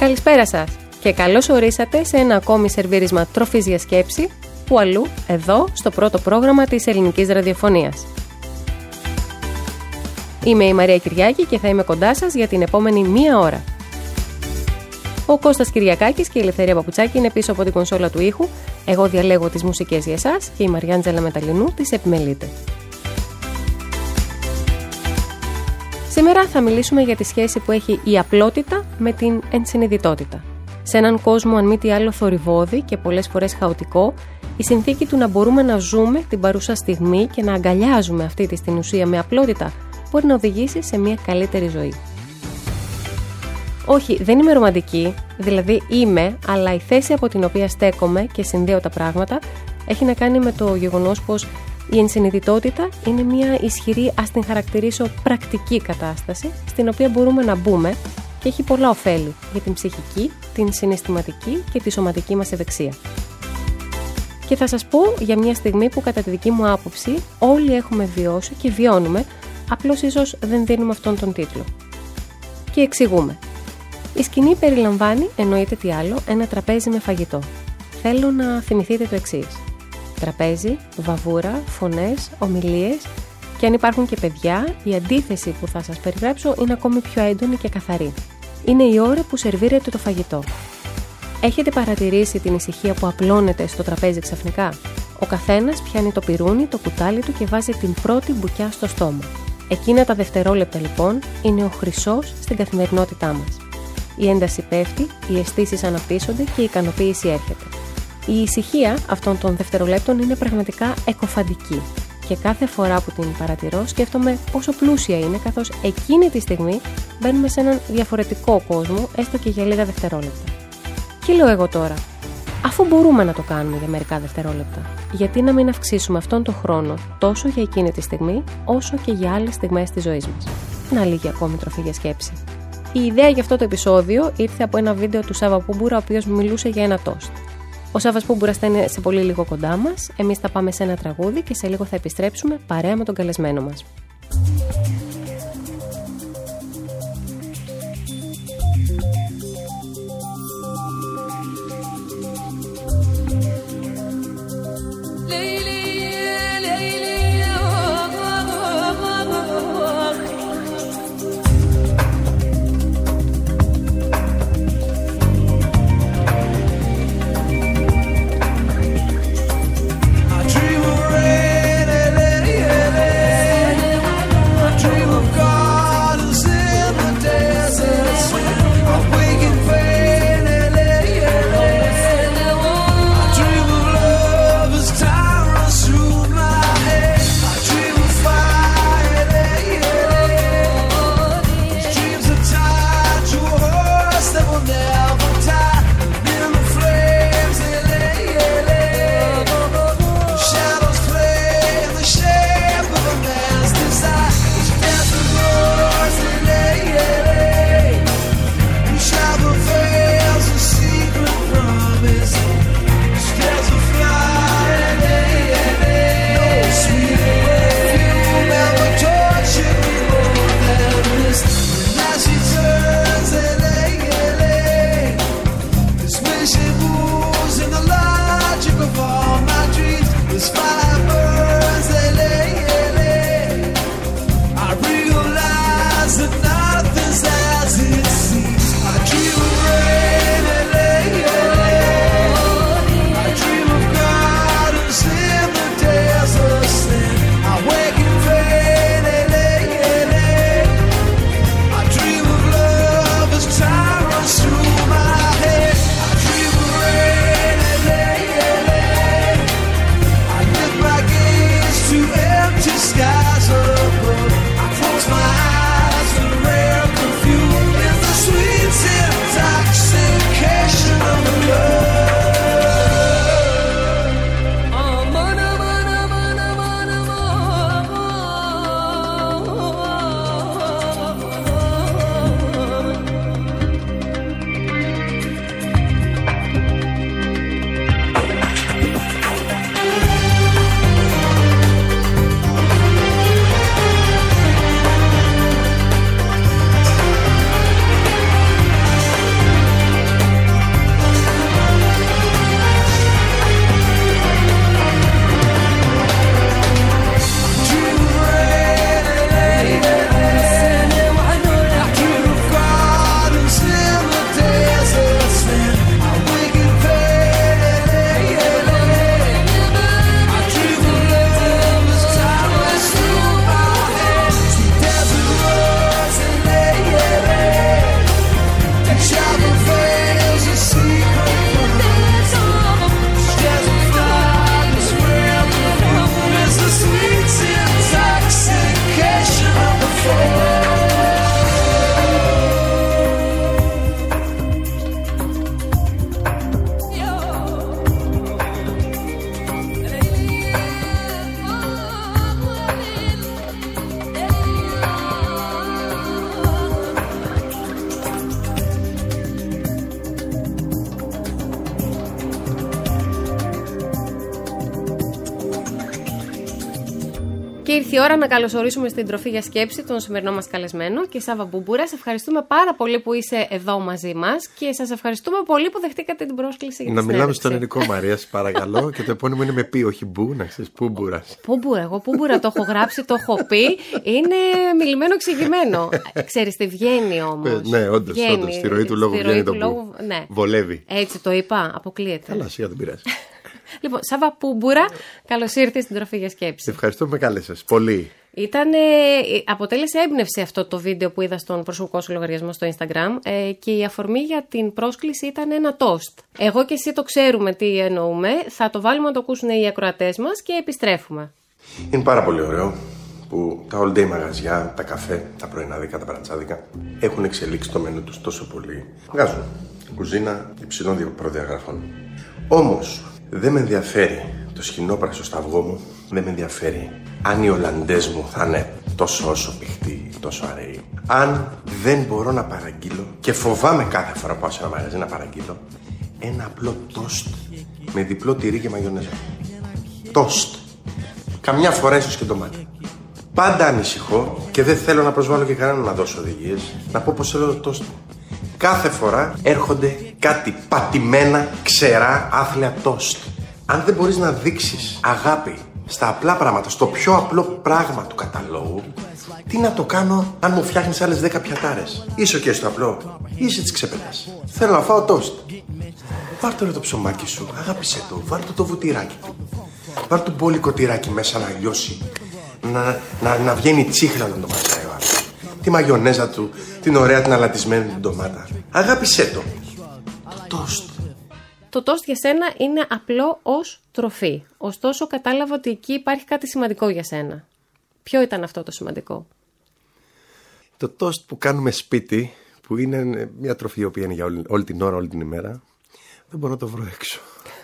Καλησπέρα σας και καλώς ορίσατε σε ένα ακόμη σερβίρισμα τροφής για σκέψη, που αλλού, εδώ, στο πρώτο πρόγραμμα της ελληνικής ραδιοφωνίας. Είμαι η Μαρία Κυριάκη και θα είμαι κοντά σας για την επόμενη μία ώρα. Ο Κώστας Κυριακάκης και η Ελευθερία Παπουτσάκη είναι πίσω από την κονσόλα του ήχου. Εγώ διαλέγω τις μουσικές για εσάς και η Μαριάντζελα Μεταλλινού τις επιμελείται. Σήμερα θα μιλήσουμε για τη σχέση που έχει η απλότητα με την ενσυνειδητότητα. Σε έναν κόσμο αν μη τι άλλο θορυβώδη και πολλές φορές χαοτικό, η συνθήκη του να μπορούμε να ζούμε την παρούσα στιγμή και να αγκαλιάζουμε αυτή τη στην ουσία με απλότητα μπορεί να οδηγήσει σε μια καλύτερη ζωή. Όχι, δεν είμαι ρομαντική, δηλαδή είμαι, αλλά η θέση από την οποία στέκομαι και συνδέω τα πράγματα έχει να κάνει με το γεγονός πως η ενσυνειδητότητα είναι μια ισχυρή, ας την χαρακτηρίσω, πρακτική κατάσταση στην οποία μπορούμε να μπούμε και έχει πολλά ωφέλη για την ψυχική, την συναισθηματική και τη σωματική μας ευεξία. Και θα σας πω για μια στιγμή που κατά τη δική μου άποψη όλοι έχουμε βιώσει και βιώνουμε, απλώς ίσως δεν δίνουμε αυτόν τον τίτλο. Και εξηγούμε. Η σκηνή περιλαμβάνει, εννοείται τι άλλο, ένα τραπέζι με φαγητό. Θέλω να θυμηθείτε το εξής. Τραπέζι, βαβούρα, φωνές, ομιλίες και αν υπάρχουν και παιδιά, η αντίθεση που θα σας περιγράψω είναι ακόμη πιο έντονη και καθαρή. Είναι η ώρα που σερβίρεται το φαγητό. Έχετε παρατηρήσει την ησυχία που απλώνεται στο τραπέζι ξαφνικά? Ο καθένας πιάνει το πυρούνι, το κουτάλι του και βάζει την πρώτη μπουκιά στο στόμα. Εκείνα τα δευτερόλεπτα λοιπόν είναι ο χρυσός στην καθημερινότητά μας. Η ένταση πέφτει, οι αισθήσεις αναπτύσσονται και η ικανοποίηση έρχεται. Η ησυχία αυτών των δευτερολέπτων είναι πραγματικά εκοφαντική και κάθε φορά που την παρατηρώ σκέφτομαι πόσο πλούσια είναι, καθώς εκείνη τη στιγμή μπαίνουμε σε έναν διαφορετικό κόσμο, έστω και για λίγα δευτερόλεπτα. Τι λέω εγώ τώρα? Αφού μπορούμε να το κάνουμε για μερικά δευτερόλεπτα, γιατί να μην αυξήσουμε αυτόν τον χρόνο τόσο για εκείνη τη στιγμή, όσο και για άλλες στιγμές της ζωής μας? Να λίγη ακόμη τροφή για σκέψη. Η ιδέα για αυτό το επεισόδιο ήρθε από ένα βίντεο του Σάβα Πούμπουρα, ο οποίος μιλούσε για ένα τόστ. Ο Σάββας Πούμπουρας θα είναι σε πολύ λίγο κοντά μας. Εμείς θα πάμε σε ένα τραγούδι και σε λίγο θα επιστρέψουμε παρέα με τον καλεσμένο μας. I dream of rain, Ήρθε η ώρα να καλωσορίσουμε στην Τροφή για Σκέψη τον σημερινό μας καλεσμένο και Σάβα Μπούμπουρα. Σε ευχαριστούμε πάρα πολύ που είσαι εδώ μαζί μας και σας ευχαριστούμε πολύ που δεχτήκατε την πρόσκληση για τη συνέντευξη. Να μιλάμε στον ελληνικό, Μαρία, παρακαλώ. Και το επώνυμο είναι με πι, όχι μπου, να ξέρεις, Πούμπουρας. Πούμπουρα, εγώ Πούμπουρα το έχω γράψει, το έχω πει. Είναι μιλημένο, εξηγημένο. Ξέρεις, τι βγαίνει όμως. Ναι, όντως. Στη ροή του λόγου βγαίνει το μπου. Ναι. Βολεύει. Έτσι το είπα, αποκλείεται. Καλά, σιγά δεν πειράζει. Λοιπόν, Σάβα Μπούμπουρα, καλώς ήρθες στην Τροφή για Σκέψη. Ευχαριστώ που με κάλεσες. Πολύ. Αποτέλεσε έμπνευση αυτό το βίντεο που είδα στον προσωπικό σου λογαριασμό στο Instagram και η αφορμή για την πρόσκληση ήταν ένα τόστ. Εγώ και εσύ το ξέρουμε τι εννοούμε, θα το βάλουμε να το ακούσουν οι ακροατές μας και επιστρέφουμε. Είναι πάρα πολύ ωραίο που τα all day μαγαζιά, τα καφέ, τα πρωινάδικα, τα μπρατσάδικα έχουν εξελίξει το μενού τους τόσο πολύ. Βγάζουν κουζίνα υψηλών προδιαγραφών. Όμως δεν με ενδιαφέρει το σχοινόπραξο στο αυγό μου, δεν με ενδιαφέρει αν οι Ολλανδές μου θα είναι τόσο όσο πιχτοί, τόσο αραιοί. Αν δεν μπορώ να παραγγείλω και φοβάμαι κάθε φορά που πάω σε ένα μαγαζί να παραγγείλω ένα απλό τόστ με διπλό τυρί και μαγιονέζα. Τόστ. Καμιά φορά ίσως και ντομάτα. Πάντα ανησυχώ και δεν θέλω να προσβάλλω και κανέναν να δώσω οδηγίες, να πω πως θέλω το τόστ. Κάθε φορά έρχονται κάτι πατημένα, ξερά, άθλια τόστ. Αν δεν μπορείς να δείξεις αγάπη στα απλά πράγματα, στο πιο απλό πράγμα του καταλόγου, τι να το κάνω αν μου φτιάχνεις άλλες 10 πιατάρες. Είσαι και στο απλό, είσαι της ξέπετας. Θέλω να φάω τόστ. Πάρ' το το ψωμάκι σου, αγάπησέ το, βάλ' το βουτυράκι του. Πάρ' το μπόλικο τυράκι μέσα να λιώσει, να βγαίνει τσίχλα να το μαζάει ο άλλος. Τη μαγιονέζα του, την ωραία την αλατισμένη την ντομάτα. Αγάπησέ το. Το τόστ. Το τόστ για σένα είναι απλό ως τροφή. Ωστόσο, κατάλαβα ότι εκεί υπάρχει κάτι σημαντικό για σένα. Ποιο ήταν αυτό το σημαντικό? Το τόστ που κάνουμε σπίτι, που είναι μια τροφή η οποία είναι για όλη την ώρα, όλη την ημέρα, δεν μπορώ να το βρω έξω.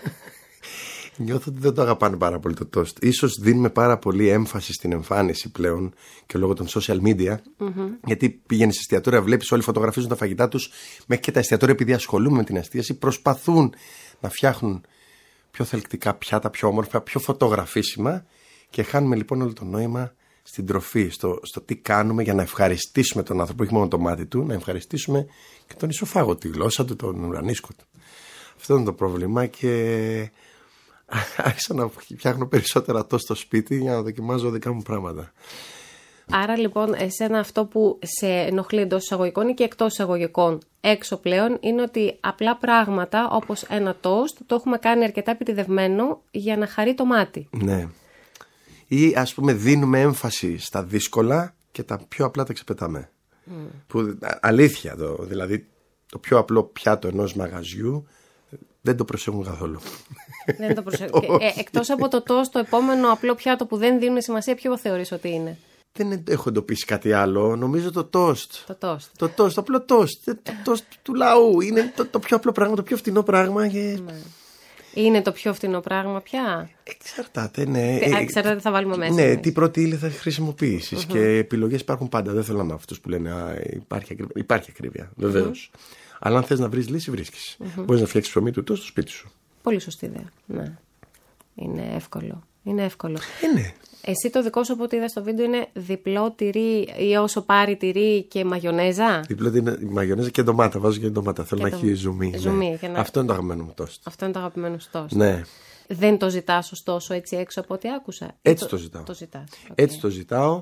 Νιώθω ότι δεν το αγαπάνε πάρα πολύ το τόστ. Ίσως δίνουμε πάρα πολύ έμφαση στην εμφάνιση πλέον και λόγω των social media. Γιατί πηγαίνεις σε εστιατόρια, βλέπεις όλοι φωτογραφίζουν τα φαγητά τους. Μέχρι και τα εστιατόρια, επειδή ασχολούμαι με την εστίαση, προσπαθούν να φτιάχνουν πιο θελκτικά πιάτα, πιο όμορφα, πιο φωτογραφίσιμα. Και χάνουμε λοιπόν όλο το νόημα στην τροφή, στο τι κάνουμε για να ευχαριστήσουμε τον άνθρωπο, όχι μόνο το μάτι του, να ευχαριστήσουμε και τον ισοφάγο, τη γλώσσα του, τον ουρανίσκο του. Αυτό είναι το πρόβλημα και άρχισα να φτιάχνω περισσότερα τόστ στο σπίτι για να δοκιμάζω δικά μου πράγματα. Άρα λοιπόν εσένα αυτό που σε ενοχλεί εντός εισαγωγικών ή και εκτός εισαγωγικών έξω πλέον είναι ότι απλά πράγματα όπως ένα τόστ το έχουμε κάνει αρκετά επιτηδευμένο για να χαρεί το μάτι. Ναι. Ή ας πούμε δίνουμε έμφαση στα δύσκολα και τα πιο απλά τα ξεπετάμε. Που αλήθεια δηλαδή το πιο απλό πιάτο ενός μαγαζιού δεν το προσέχουν καθόλου. Δεν το προσέχουν. Εκτός από το τόστ, το επόμενο απλό πιάτο που δεν δίνουν σημασία, ποιο θεωρείς ότι είναι? Δεν έχω εντοπίσει κάτι άλλο. Νομίζω το τόστ. Το απλό τόστ. Το τόστ του λαού. Είναι το πιο απλό πράγμα, το πιο φτηνό πράγμα. Και... Ναι. Είναι το πιο φτηνό πράγμα πια? Εξαρτάται, ναι. Εξαρτάται, θα βάλουμε μέσα. Ναι, τι πρώτη ύλη θα χρησιμοποιήσεις. Και επιλογές υπάρχουν πάντα. Δεν θέλω να είμαι αυτούς που λένε υπάρχει ακρίβεια. Βεβαίως. Αλλά αν θες να βρεις λύση, βρίσκεις. Μπορείς να φτιάξεις ψωμί του τόστ στο σπίτι σου. Πολύ σωστή ιδέα. Ναι. Είναι εύκολο. Ναι. Εσύ το δικό σου από ό,τι είδα στο βίντεο είναι διπλό τυρί ή όσο πάρει τυρί και μαγιονέζα. Διπλό τυρί, μαγιονέζα και ντομάτα. Βάζω και ντομάτα. Θέλω να έχει ζουμί. Ναι. Αυτό είναι το αγαπημένο μου τόστ. Αυτό είναι το αγαπημένο σου τόστ. Ναι. Δεν το ζητάς ωστόσο έτσι έξω από ό,τι άκουσα? Έτσι το ζητάω. Okay. Έτσι το ζητάω.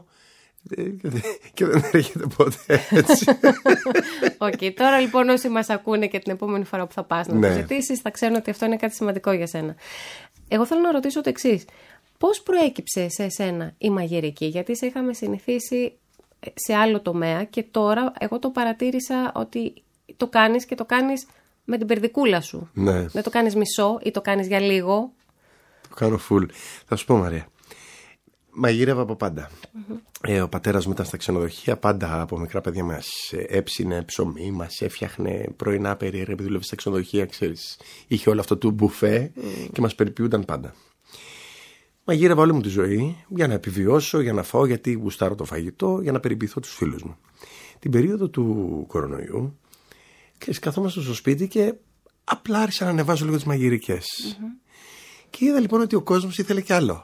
Και δεν έρχεται ποτέ έτσι. Τώρα λοιπόν όσοι μας ακούνε και την επόμενη φορά που θα πας να το ζητήσεις θα ξέρουν ότι αυτό είναι κάτι σημαντικό για σένα. Εγώ θέλω να ρωτήσω το εξής. Πώς προέκυψε σε εσένα η μαγειρική? Γιατί σε είχαμε συνηθίσει σε άλλο τομέα και τώρα εγώ το παρατήρησα ότι το κάνεις και το κάνεις με την περδικούλα σου. Ναι. Δεν το κάνεις μισό ή το κάνεις για λίγο. Το κάνω full. Θα σου πω, Μαρία. Μαγείρευα από πάντα. Ο πατέρας μου ήταν στα ξενοδοχεία, πάντα από μικρά παιδιά μας έψινε ψωμί, μας έφτιαχνε πρωινά περίεργα, επειδή δούλευε στα ξενοδοχεία, ξέρεις. Είχε όλο αυτό το μπουφέ και μας περιποιούνταν πάντα. Μαγείρευα όλη μου τη ζωή για να επιβιώσω, για να φάω, γιατί γουστάρω το φαγητό, για να περιποιηθώ τους φίλους μου. Την περίοδο του κορονοϊού, καθόμαστε στο σπίτι και απλά άρχισα να ανεβάζω λίγο τις μαγειρικές. Και είδα λοιπόν ότι ο κόσμος ήθελε κι άλλο.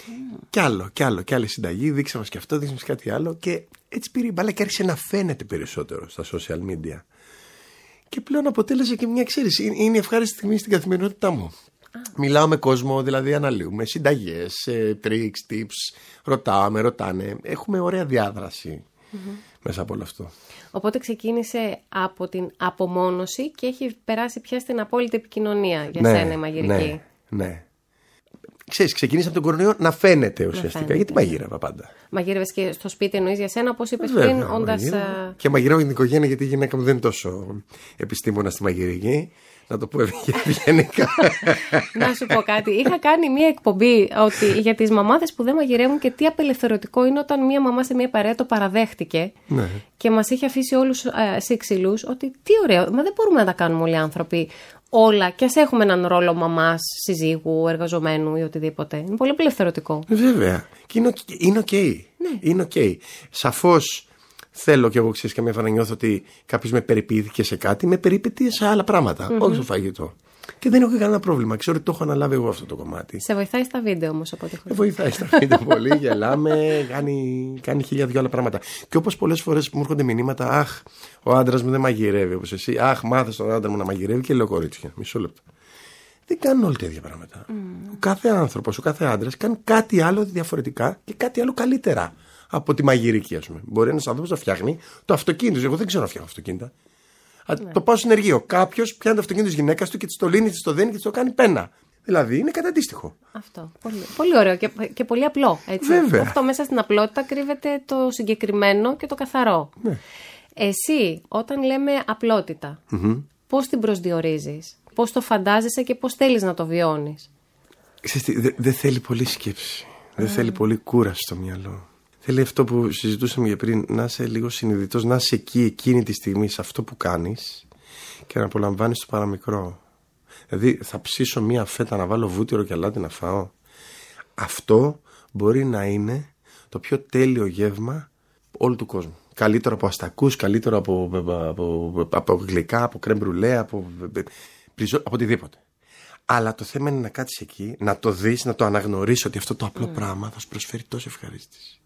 Κι άλλη συνταγή, δείξαμε και αυτό, δείξαμε και κάτι άλλο. Και έτσι πήρε η μπάλα και άρχισε να φαίνεται περισσότερο στα social media. Και πλέον αποτέλεσε και μια εξαίρεση. Είναι η ευχάριστη στιγμή στην καθημερινότητά μου. Μιλάω με κόσμο, δηλαδή αναλύουμε συνταγές, tricks, tips, ρωτάνε. Έχουμε ωραία διάδραση μέσα από όλο αυτό. Οπότε ξεκίνησε από την απομόνωση και έχει περάσει πια στην απόλυτη επικοινωνία για σένα η μαγειρική. Ναι. Ξέρεις, ξεκίνησε από τον κορονοϊό να φαίνεται ουσιαστικά, γιατί μαγείρευα πάντα. Μαγείρευες και στο σπίτι, εννοείς για σένα, όπως είπες πριν, όντας. Και μαγειρεύω για την οικογένεια, γιατί η γυναίκα μου δεν είναι τόσο επιστήμονα στη μαγειρική. Να το πω ευγενικά. Να σου πω κάτι. Είχα κάνει μια εκπομπή για τις μαμάδες που δεν μαγειρεύουν και τι απελευθερωτικό είναι όταν μια μαμά σε μια παρέα το παραδέχτηκε και μας είχε αφήσει όλους σύξυλους ότι τι ωραίο, μα δεν μπορούμε να τα κάνουμε όλοι οι άνθρωποι όλα και ας έχουμε έναν ρόλο μαμάς, συζύγου, εργαζομένου ή οτιδήποτε. Είναι πολύ απελευθερωτικό. Βέβαια. Και είναι οκ. Είναι οκ. Σαφώς. Θέλω κι εγώ, ξέρεις, καμία φορά να νιώθω ότι κάποιος με περιποιήθηκε σε κάτι, με περιποιήθηκε σε άλλα πράγματα, όχι στο φαγητό. Και δεν έχω κανένα πρόβλημα. Ξέρω ότι το έχω αναλάβει εγώ αυτό το κομμάτι. Σε βοηθάει στα βίντεο όμως από ό,τι έχω. Βοηθάει στα βίντεο πολύ, γελάμε, κάνει 1000 άλλα πράγματα. Και όπως πολλές φορές μου έρχονται μηνύματα, αχ, ο άντρας μου δεν μαγειρεύει όπως εσύ, αχ, μάθε τον άντρα μου να μαγειρεύει, και λέω κορίτσια, μισό λεπτό. Δεν κάνουν όλοι τα ίδια πράγματα. Ο κάθε άνθρωπος, ο κάθε άντρας κάνει κάτι άλλο διαφορετικά και κάτι άλλο καλύτερα από τη μαγειρική, ας πούμε. Μπορεί ένας άνθρωπος να φτιάχνει το αυτοκίνητο. Εγώ δεν ξέρω να φτιάχνω αυτοκίνητα. Το πάω στο ενεργείο. Κάποιος πιάνει το αυτοκίνητο της γυναίκας του και της το λύνει, της το δένει και της το κάνει πένα. Δηλαδή είναι κάτι αντίστοιχο. Αυτό. Πολύ ωραίο και πολύ απλό. Έτσι. Βέβαια. Αυτό μέσα στην απλότητα κρύβεται το συγκεκριμένο και το καθαρό. Ναι. Εσύ, όταν λέμε απλότητα, πώς την προσδιορίζεις, πώς το φαντάζεσαι και πώς θέλεις να το βιώνεις? Δεν θέλει πολύ σκέψη. Δεν θέλει πολύ κούραση στο μυαλό. Θέλει αυτό που συζητούσαμε για πριν, να είσαι λίγο συνειδητός, να είσαι εκεί εκείνη τη στιγμή σε αυτό που κάνεις και να απολαμβάνεις το παραμικρό. Δηλαδή θα ψήσω μία φέτα, να βάλω βούτυρο και αλάτι να φάω. Αυτό μπορεί να είναι το πιο τέλειο γεύμα όλου του κόσμου. Καλύτερο από αστακούς, καλύτερο από γλυκά, από κρέμ μπρουλέ, από οτιδήποτε. Αλλά το θέμα είναι να κάτσεις εκεί, να το δεις, να το αναγνωρίσεις ότι αυτό το απλό πράγμα θα σου προσφέρει τόση ευχαρίστηση.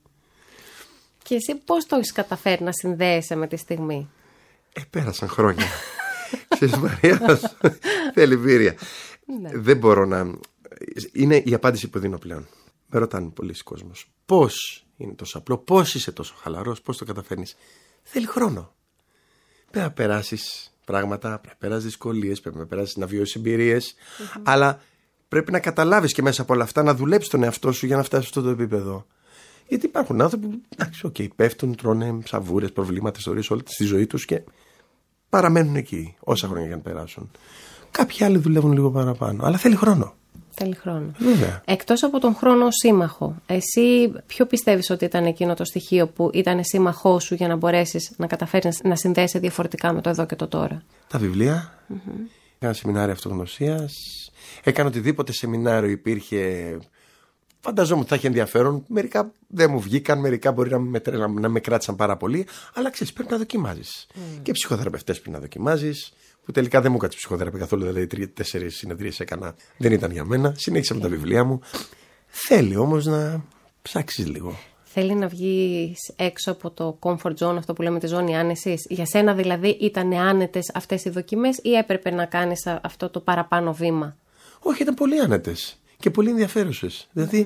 Και εσύ πώς το έχεις καταφέρει να συνδέεσαι με τη στιγμή? Πέρασαν χρόνια. Ξέρεις, Μαρία, θέλει βήρεια. Δεν μπορώ να... Είναι η απάντηση που δίνω πλέον. Με ρωτάνε πολλοί κόσμος. Πώς είναι τόσο απλό, πώς είσαι τόσο χαλαρός, πώς το καταφέρνεις? Θέλει χρόνο. Πρέπει να περάσεις πράγματα, πρέπει να περάσεις δυσκολίες, πρέπει να περάσεις, να βιώσεις εμπειρίες, αλλά πρέπει να καταλάβεις και μέσα από όλα αυτά να δουλέψεις τον εαυτό σου για να φτάσεις σε αυτό το επίπεδο. Γιατί υπάρχουν άνθρωποι που πέφτουν, τρώνε σαβούρες, προβλήματα, ιστορίες όλη τη ζωή τους και παραμένουν εκεί όσα χρόνια για να περάσουν. Κάποιοι άλλοι δουλεύουν λίγο παραπάνω, αλλά θέλει χρόνο. Θέλει χρόνο. Βέβαια. Εκτός από τον χρόνο ως σύμμαχο, εσύ ποιο πιστεύεις ότι ήταν εκείνο το στοιχείο που ήταν σύμμαχό σου για να μπορέσεις να καταφέρεις να συνδέεσαι διαφορετικά με το εδώ και το τώρα? Τα βιβλία. Έκανα σεμινάρια αυτογνωσίας. Έκανα οτιδήποτε σεμινάριο υπήρχε. Φανταζόμουν ότι θα έχει ενδιαφέρον. Μερικά δεν μου βγήκαν, μερικά μπορεί να με κράτησαν πάρα πολύ. Αλλά ξέρεις, πρέπει να δοκιμάζεις. Και ψυχοθεραπευτές πρέπει να δοκιμάζεις. Που τελικά δεν μου έκατσε ψυχοθεραπεία καθόλου. Δηλαδή 3-4 συνεδρίες έκανα. Δεν ήταν για μένα. Συνέχισα με τα βιβλία μου. Θέλει όμως να ψάξεις λίγο. Θέλει να βγεις έξω από το comfort zone, αυτό που λέμε τη ζώνη άνεσης. Για σένα δηλαδή ήταν άνετες αυτές οι δοκιμές ή έπρεπε να κάνεις αυτό το παραπάνω βήμα? Όχι, ήταν πολύ άνετες και πολύ ενδιαφέρουσες. Δηλαδή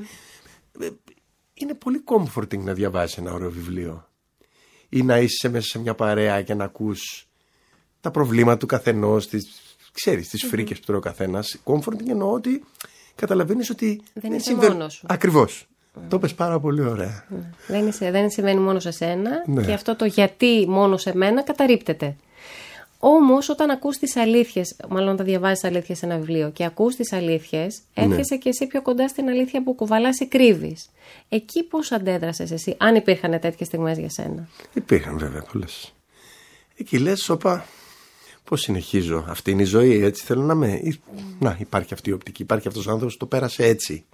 είναι πολύ comforting να διαβάσεις ένα ωραίο βιβλίο ή να είσαι μέσα σε μια παρέα και να ακούς τα προβλήματα του καθενός, τις φρίκες που τρώει ο καθένας. Comforting εννοώ ότι καταλαβαίνεις ότι δεν είσαι μόνος σου. Ακριβώς. Το πες πάρα πολύ ωραία. Δεν συμβαίνει μόνο σε σένα και αυτό το γιατί μόνο σε μένα καταρρίπτεται. Όμως όταν ακούς τις αλήθειες, μάλλον όταν διαβάζεις αλήθειες σε ένα βιβλίο και ακούς τις αλήθειες, έρχεσαι και εσύ πιο κοντά στην αλήθεια που κουβαλάς ή κρύβεις. Εκεί πώς αντέδρασες εσύ, αν υπήρχαν τέτοιες στιγμές για σένα? Υπήρχαν βέβαια πολλές. Εκεί λες, όπα, πώς συνεχίζω, αυτή είναι η ζωή, έτσι θέλω να είμαι. Να, υπάρχει αυτή η οπτική, υπάρχει αυτός ο άνθρωπος, το πέρασε έτσι.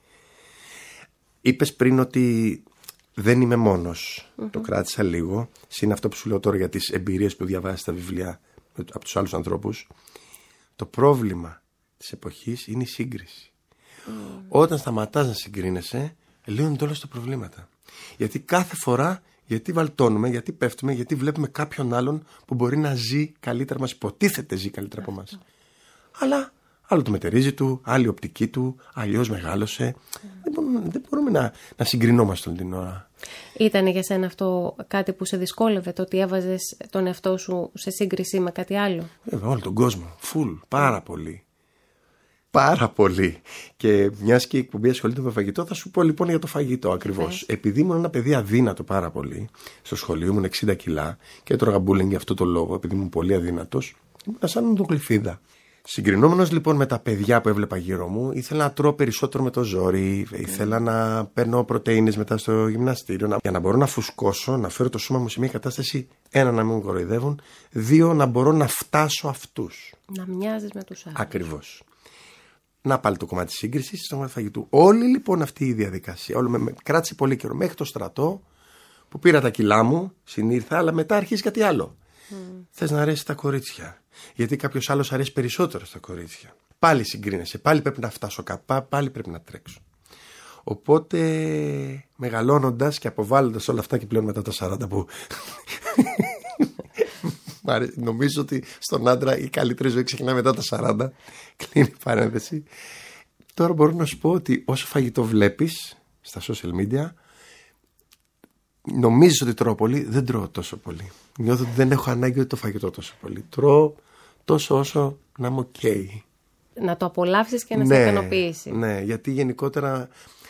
Είπες πριν ότι δεν είμαι μόνος. Το κράτησα λίγο. Συν αυτό που σου λέω τώρα για τις εμπειρίες που διαβάζεις στα βιβλία από τους άλλους ανθρώπους. Το πρόβλημα της εποχής είναι η σύγκριση. Όταν σταματάς να συγκρίνεσαι, Λύνονται όλα τα προβλήματα. Γιατί κάθε φορά, γιατί βαλτώνουμε, γιατί πέφτουμε, γιατί βλέπουμε κάποιον άλλον που μπορεί να ζει καλύτερα, μας υποτίθεται ζει καλύτερα από εμάς. Αλλά άλλο το μετερίζει του, άλλη οπτική του, αλλιώς μεγάλωσε. Δεν μπορούμε να συγκρινόμαστε όλη την ώρα. Ήταν για σένα αυτό κάτι που σε δυσκόλευε, το ότι έβαζες τον εαυτό σου σε σύγκριση με κάτι άλλο? Όλο τον κόσμο, full, πάρα πολύ. Πάρα πολύ. Και μιας και η εκπομπή ασχολείται με φαγητό, θα σου πω λοιπόν για το φαγητό ακριβώς. Επειδή ήμουν ένα παιδί αδύνατο πάρα πολύ, στο σχολείο ήμουν 60 κιλά και έτρωγα μπούλινγκ για αυτό το λόγο, επειδή ήμουν πολύ αδύνατος, ήμουν σαν οντογλυφίδα. Συγκρινόμενος λοιπόν με τα παιδιά που έβλεπα γύρω μου, ήθελα να τρώω περισσότερο με το ζόρι, ήθελα να παίρνω πρωτεΐνες μετά στο γυμναστήριο, για να μπορώ να φουσκώσω, να φέρω το σώμα μου σε μια κατάσταση, ένα, να μην μου κοροϊδεύουν, δύο, να μπορώ να φτάσω αυτούς. Να μοιάζεις με τους άλλους. Ακριβώς. Να πάλι το κομμάτι της σύγκρισης στο κομμάτι φαγητού. Όλη λοιπόν αυτή η διαδικασία, κράτησε πολύ καιρό μέχρι το στρατό, που πήρα τα κιλά μου, συνήρθα, αλλά μετά αρχίζει κάτι άλλο. Θες να αρέσει τα κορίτσια. Γιατί κάποιος άλλος αρέσει περισσότερο στα κορίτσια. Πάλι συγκρίνεσαι, πάλι πρέπει να φτάσω κάπου, πάλι πρέπει να τρέξω. Οπότε μεγαλώνοντας και αποβάλλοντας όλα αυτά και πλέον μετά τα 40 που νομίζω ότι στον άντρα η καλύτερη ζωή ξεκινάει μετά τα 40, κλείνει παρένθεση. Τώρα μπορώ να σου πω ότι όσο φαγητό βλέπεις στα social media, νομίζεις ότι τρώω πολύ, δεν τρώω τόσο πολύ. Νιώθω ότι δεν έχω ανάγκη το φαγητό τόσο πολύ. Τρώω τόσο όσο να είμαι ok. Να το απολαύσεις και να σε ικανοποιήσει. Ναι, γιατί γενικότερα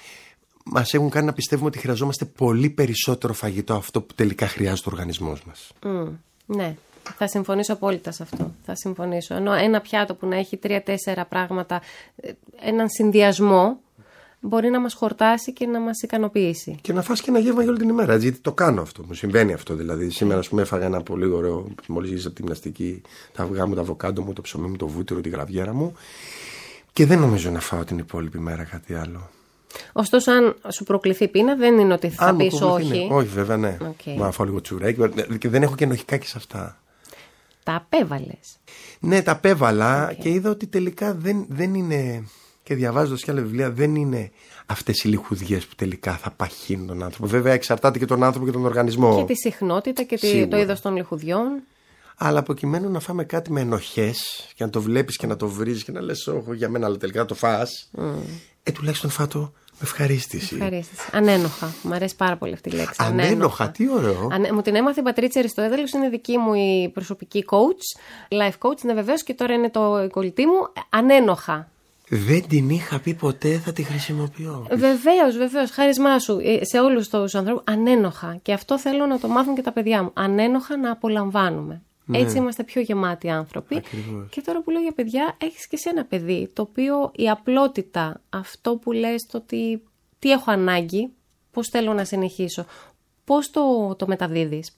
μας έχουν κάνει να πιστεύουμε ότι χρειαζόμαστε πολύ περισσότερο φαγητό αυτό που τελικά χρειάζεται ο οργανισμός μας. Ναι, θα συμφωνήσω απόλυτα σε αυτό. Θα συμφωνήσω. Ενώ ένα πιάτο που να έχει 3-4 πράγματα, έναν συνδυασμό, μπορεί να μας χορτάσει και να μας ικανοποιήσει. Και να φας και ένα γεύμα για όλη την ημέρα. Γιατί το κάνω αυτό. Μου συμβαίνει αυτό. Δηλαδή, σήμερα, ας πούμε, έφαγα ένα πολύ ωραίο. Μόλις γύρισα από τη γυμναστική, τα αυγά μου, το αβοκάντο μου, το ψωμί μου, το βούτυρο, τη γραβιέρα μου. Και δεν νομίζω να φάω την υπόλοιπη μέρα κάτι άλλο. Ωστόσο, αν σου προκληθεί πείνα, δεν είναι ότι θα πεις όχι. Ναι. Όχι, βέβαια, ναι. Μα να φάω λίγο τσουρέκι. Και δεν έχω και ενοχικά και σε αυτά. Τα απέβαλες? Ναι, τα απέβαλα και είδα ότι τελικά δεν είναι. Και διαβάζοντας και άλλα βιβλία, δεν είναι αυτές οι λιχουδιές που τελικά θα παχύνουν τον άνθρωπο. Βέβαια, εξαρτάται και τον άνθρωπο και τον οργανισμό. Και τη συχνότητα και το είδος των λιχουδιών. Αλλά προκειμένου να φάμε κάτι με ενοχές και να το βλέπεις και να το βρίζεις και να λες, όχι για μένα, αλλά τελικά το φας. Τουλάχιστον φάτο με ευχαρίστηση. Ανένοχα. Μου αρέσει πάρα πολύ αυτή η λέξη. Ανένοχα, τι ωραίο. Μου την έμαθε η Πατρίτσια Αριστοέδαλος, είναι δική μου η προσωπική coach, life coach, είναι βεβαίως, και τώρα είναι η κολλητή μου. Ανένοχα. Δεν την είχα πει ποτέ, θα τη χρησιμοποιώ. Βεβαίως, χάρισμά σου σε όλους τους ανθρώπους. Ανένοχα. Και αυτό θέλω να το μάθουν και τα παιδιά μου. Ανένοχα να απολαμβάνουμε. Ναι. Έτσι είμαστε πιο γεμάτοι άνθρωποι. Ακριβώς. Και τώρα που λέω για παιδιά, έχεις και εσύ ένα παιδί, το οποίο η απλότητα, αυτό που λες, το ότι τι έχω ανάγκη, πώς θέλω να συνεχίσω, πώς το μεταδίδεις?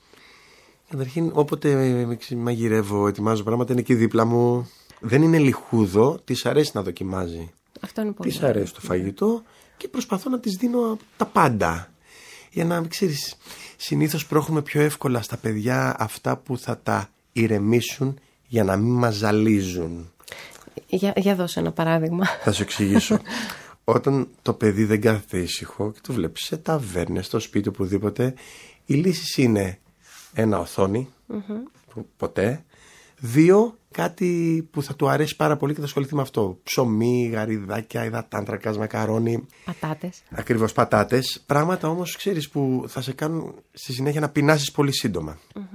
Καταρχήν, όποτε μαγειρεύω, ετοιμάζω πράγματα, είναι εκεί δίπλα μου. Δεν είναι λιχούδο, της αρέσει να δοκιμάζει. Αυτό είναι πολύ. Της αρέσει το φαγητό και προσπαθώ να της δίνω τα πάντα. Για να ξέρεις, συνήθως πρόχουμε πιο εύκολα στα παιδιά αυτά που θα τα ηρεμήσουν για να μην μας ζαλίζουν. Για δώσε ένα παράδειγμα. Θα σου εξηγήσω. Όταν το παιδί δεν κάθεται ήσυχο και το βλέπεις σε ταβέρνες, στο σπίτι, οπουδήποτε, η λύση είναι ένα οθόνη, ποτέ. 2, κάτι που θα του αρέσει πάρα πολύ και θα ασχοληθεί με αυτό. Ψωμί, γαριδάκια, υδατάνθρακας, μακαρόνι. Πατάτες. Ακριβώς, πατάτες. Πράγματα όμως, ξέρεις, που θα σε κάνουν στη συνέχεια να πεινάσεις πολύ σύντομα.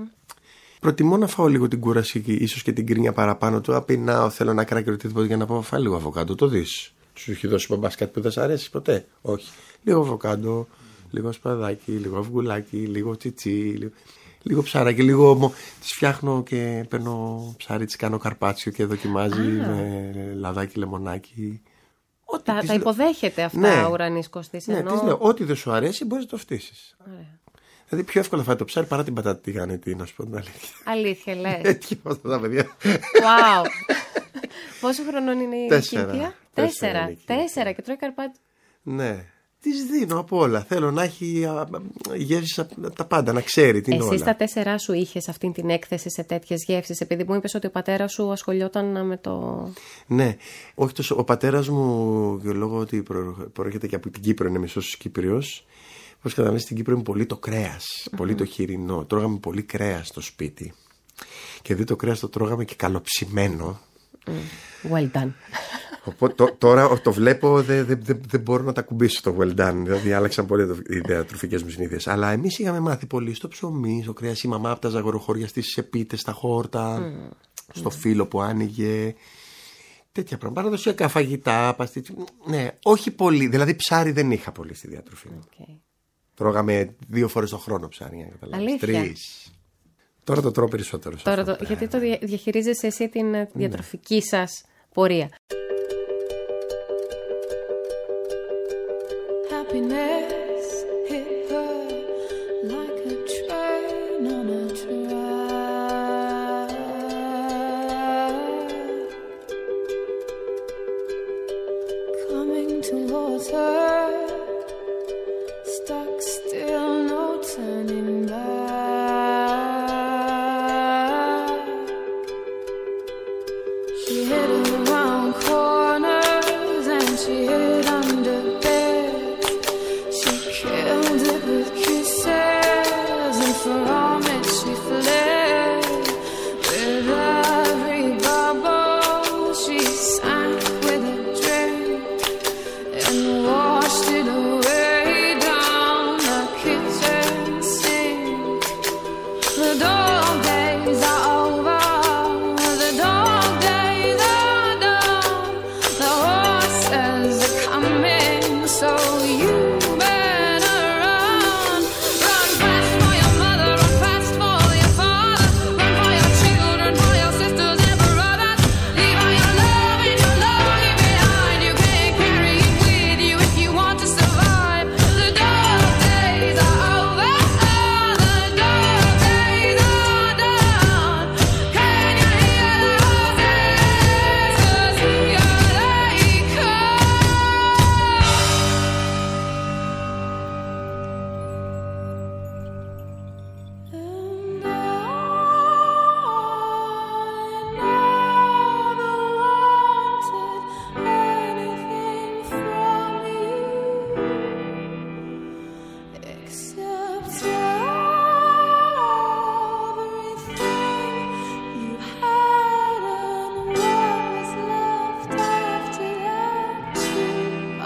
Προτιμώ να φάω λίγο την κούραση και ίσως και την κρίνια παραπάνω του. Απεινάω, θέλω ένα κράκερ οτιδήποτε για να πω, φάει λίγο αβοκάντο, το δεις. Σου έχει δώσει μπαμπάς κάτι που δεν σ' αρέσει ποτέ? Όχι. Λίγο αβοκάντο, λίγο σπαδάκι, λίγο αυγουλάκι, λίγο τσιτσί. Λίγο ψάρακι, λίγο τις φτιάχνω και παίρνω ψάρι, τις κάνω καρπάτσιο και δοκιμάζει με λαδάκι, λεμονάκι. Τα υποδέχεται αυτά, Ουρανής Κωστής. Ναι, της λέω, ό,τι δεν σου αρέσει μπορείς να το φτύσεις. Δηλαδή πιο εύκολα φάει το ψάρι παρά την πατάτα τηγανιτή, να σου πω την αλήθεια. Αλήθεια, λες? Έτσι είμαστε τα παιδιά. Wow. Πόσο χρονών είναι η 4. 4 και τρώει καρπάτσιο. Ναι. Της δίνω από όλα. Θέλω να έχει γεύσεις τα πάντα, να ξέρει την όλα. Εσύ στα 4 σου είχες αυτή την έκθεση σε τέτοιες γεύσεις, επειδή μου είπες ότι ο πατέρας σου ασχολιόταν με το... Ναι, όχι τόσο. Ο πατέρας μου, και λόγω ότι προέρχεται και από την Κύπρο, είναι μισός Κύπριος. Όπως καταλαβαίνεις, στην Κύπρο είναι πολύ το κρέας, πολύ το χοιρινό. Τρώγαμε πολύ κρέας στο σπίτι. Και το κρέας το τρώγαμε και καλοψημένο. Well done. Οπότε τώρα το βλέπω, δεν μπορώ να τα κουμπίσω το well done. Δηλαδή άλλαξαν πολύ οι διατροφικές μου συνήθειες. Αλλά εμείς είχαμε μάθει πολύ στο ψωμί, στο κρέας. Η μαμά από τα ζαγοροχώρια στις επίτες, στα χόρτα, στο φύλλο που άνοιγε. Τέτοια πράγματα. Παραδοσιακά φαγητά, παστίτσι. Ναι, όχι πολύ. Δηλαδή ψάρι δεν είχα πολύ στη διατροφή. Okay. Τρώγαμε 2 φορές το χρόνο ψάρι, για να καταλάβεις. 3. Τώρα το τρώω περισσότερο. Γιατί το διαχειρίζεσαι εσύ την διατροφική σας πορεία. Happiness hit her like a train on a track. Coming towards her, stuck still, no turning back. She hid around corners and she hid under beds. She killed it with kisses, and from it she fled. With every bubble she sank with a drink and washed it away down the kitchen sink. The dog days are over, the dog days are done. The horses are coming, so you better run. Run fast for your mother, run fast for your father, run for your children, for your sisters and brothers. Leave all your love and your longing behind. You can't carry it with you if you want to survive. The dog days are over, the dog days are done. Can you hear the horses? 'Cause here they come. And I never wanted anything from you except everything you had and what was left after that too.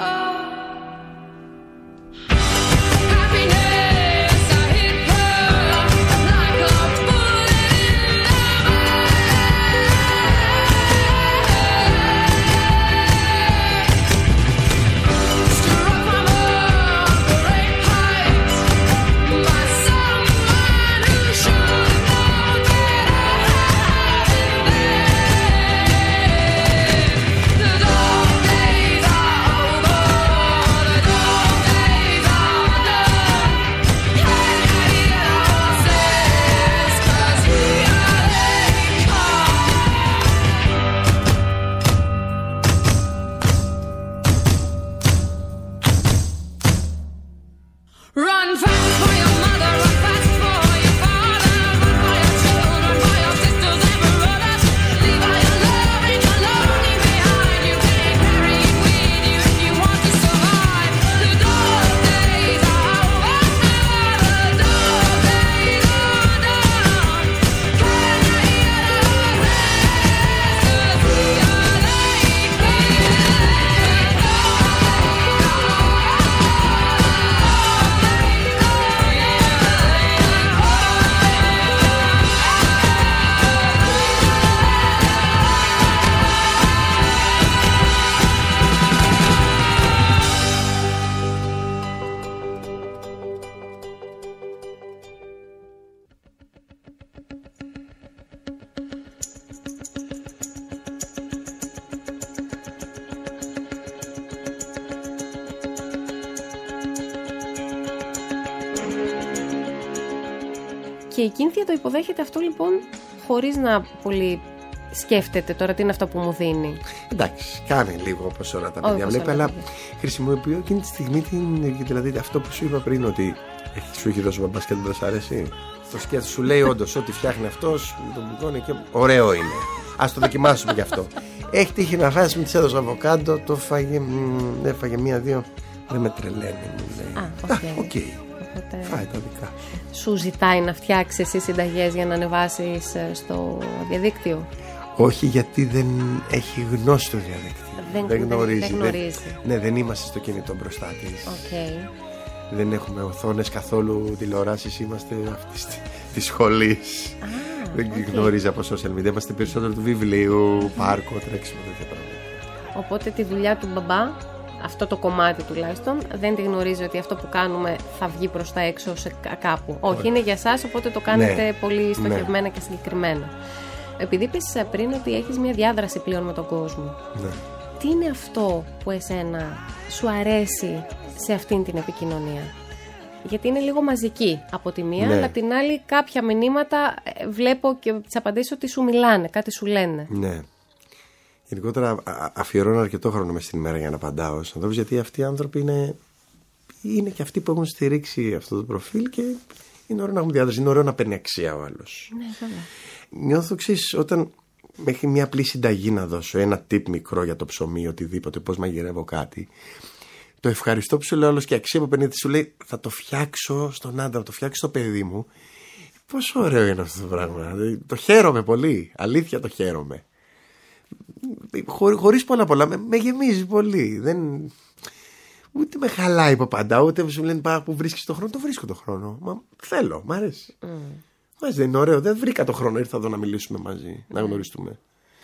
Happiness, I hit her like a bullet in the back. Struck from a great height by someone who should have known better. The dog days are over, the dog days are done. Can you hear the horses? 'Cause here they come. Run fast for your mother, run fast for your father, run for your children, for your sisters and brothers. Leave all your love and your longing behind. You can't carry it with you if you want to survive. The dog days are over, the dog days are done. Can you hear the horses? 'Cause here they Και η Κίνθια το υποδέχεται αυτό λοιπόν χωρίς να πολύ σκέφτεται τώρα τι είναι αυτό που μου δίνει. Εντάξει, κάνει λίγο όπως όλα τα παιδιά βλέπει, αλλά χρησιμοποιώ εκείνη τη στιγμή δηλαδή αυτό που σου είπα πριν, ότι σου έχει δώσει ο μπαμπάς και δεν σ' αρέσει. Το σκέφτεται, σου λέει όντως ότι φτιάχνει αυτός με τον μπουκόνι και ωραίο είναι. Ας το δοκιμάσουμε κι αυτό. Έχει τύχει να φάσει, με της έδωσε αβοκάντο, το έφαγε μία-δύο. Δεν με τρελαίνει, μου λέει. Οκ. Φάει τα δικά. Σου ζητάει να φτιάξεις εσύ συνταγές για να ανεβάσεις στο διαδίκτυο? Όχι, γιατί δεν έχει γνώση στο διαδίκτυο. Δεν γνωρίζει. Δεν είμαστε στο κινητό μπροστά της. Δεν έχουμε οθόνες καθόλου, τηλεοράσεις, είμαστε αυτή τη σχολή. Δεν γνωρίζει από social media. Είμαστε περισσότερο του βιβλίου, πάρκο, τρέξιμο, τέτοια πράγματα. Οπότε τη δουλειά του μπαμπά, αυτό το κομμάτι τουλάχιστον, δεν τη γνωρίζει ότι αυτό που κάνουμε θα βγει προς τα έξω σε κάπου. Όχι, είναι για εσάς, οπότε το κάνετε πολύ στοχευμένα και συγκεκριμένα. Επειδή είπες πριν ότι έχεις μια διάδραση πλέον με τον κόσμο, τι είναι αυτό που εσένα σου αρέσει σε αυτήν την επικοινωνία? Γιατί είναι λίγο μαζική από τη μία, αλλά απ' την άλλη κάποια μηνύματα βλέπω και τις απαντήσεις ότι σου μιλάνε, κάτι σου λένε. Ναι. Γενικότερα αφιερώνω αρκετό χρόνο μες στην ημέρα για να απαντάω στους ανθρώπους, γιατί αυτοί οι άνθρωποι είναι και αυτοί που έχουν στηρίξει αυτό το προφίλ και είναι ωραίο να έχουν διάδραση, είναι ωραίο να παίρνει αξία ο άλλος. Ναι, βέβαια. Νιώθω εξής, όταν με έχει μια απλή συνταγή να δώσω, ένα tip μικρό για το ψωμί, οτιδήποτε, πώς μαγειρεύω κάτι. Το ευχαριστώ που σου λέω όλος και αξία που παίρνει, σου λέει θα το φτιάξω στον άντρα, θα το φτιάξω στο παιδί μου. Πόσο ωραίο είναι αυτό το πράγμα. Το χαίρομαι πολύ. Αλήθεια το χαίρομαι. Χωρίς πολλά. Με γεμίζει πολύ. Ούτε με χαλάει από πάντα, ούτε σου λένε που βρίσκεις το χρόνο. Το βρίσκω το χρόνο. Μα θέλω, μ' αρέσει. Μας δεν είναι ωραίο. Δεν βρήκα το χρόνο. Ήρθα εδώ να μιλήσουμε μαζί, να γνωριστούμε.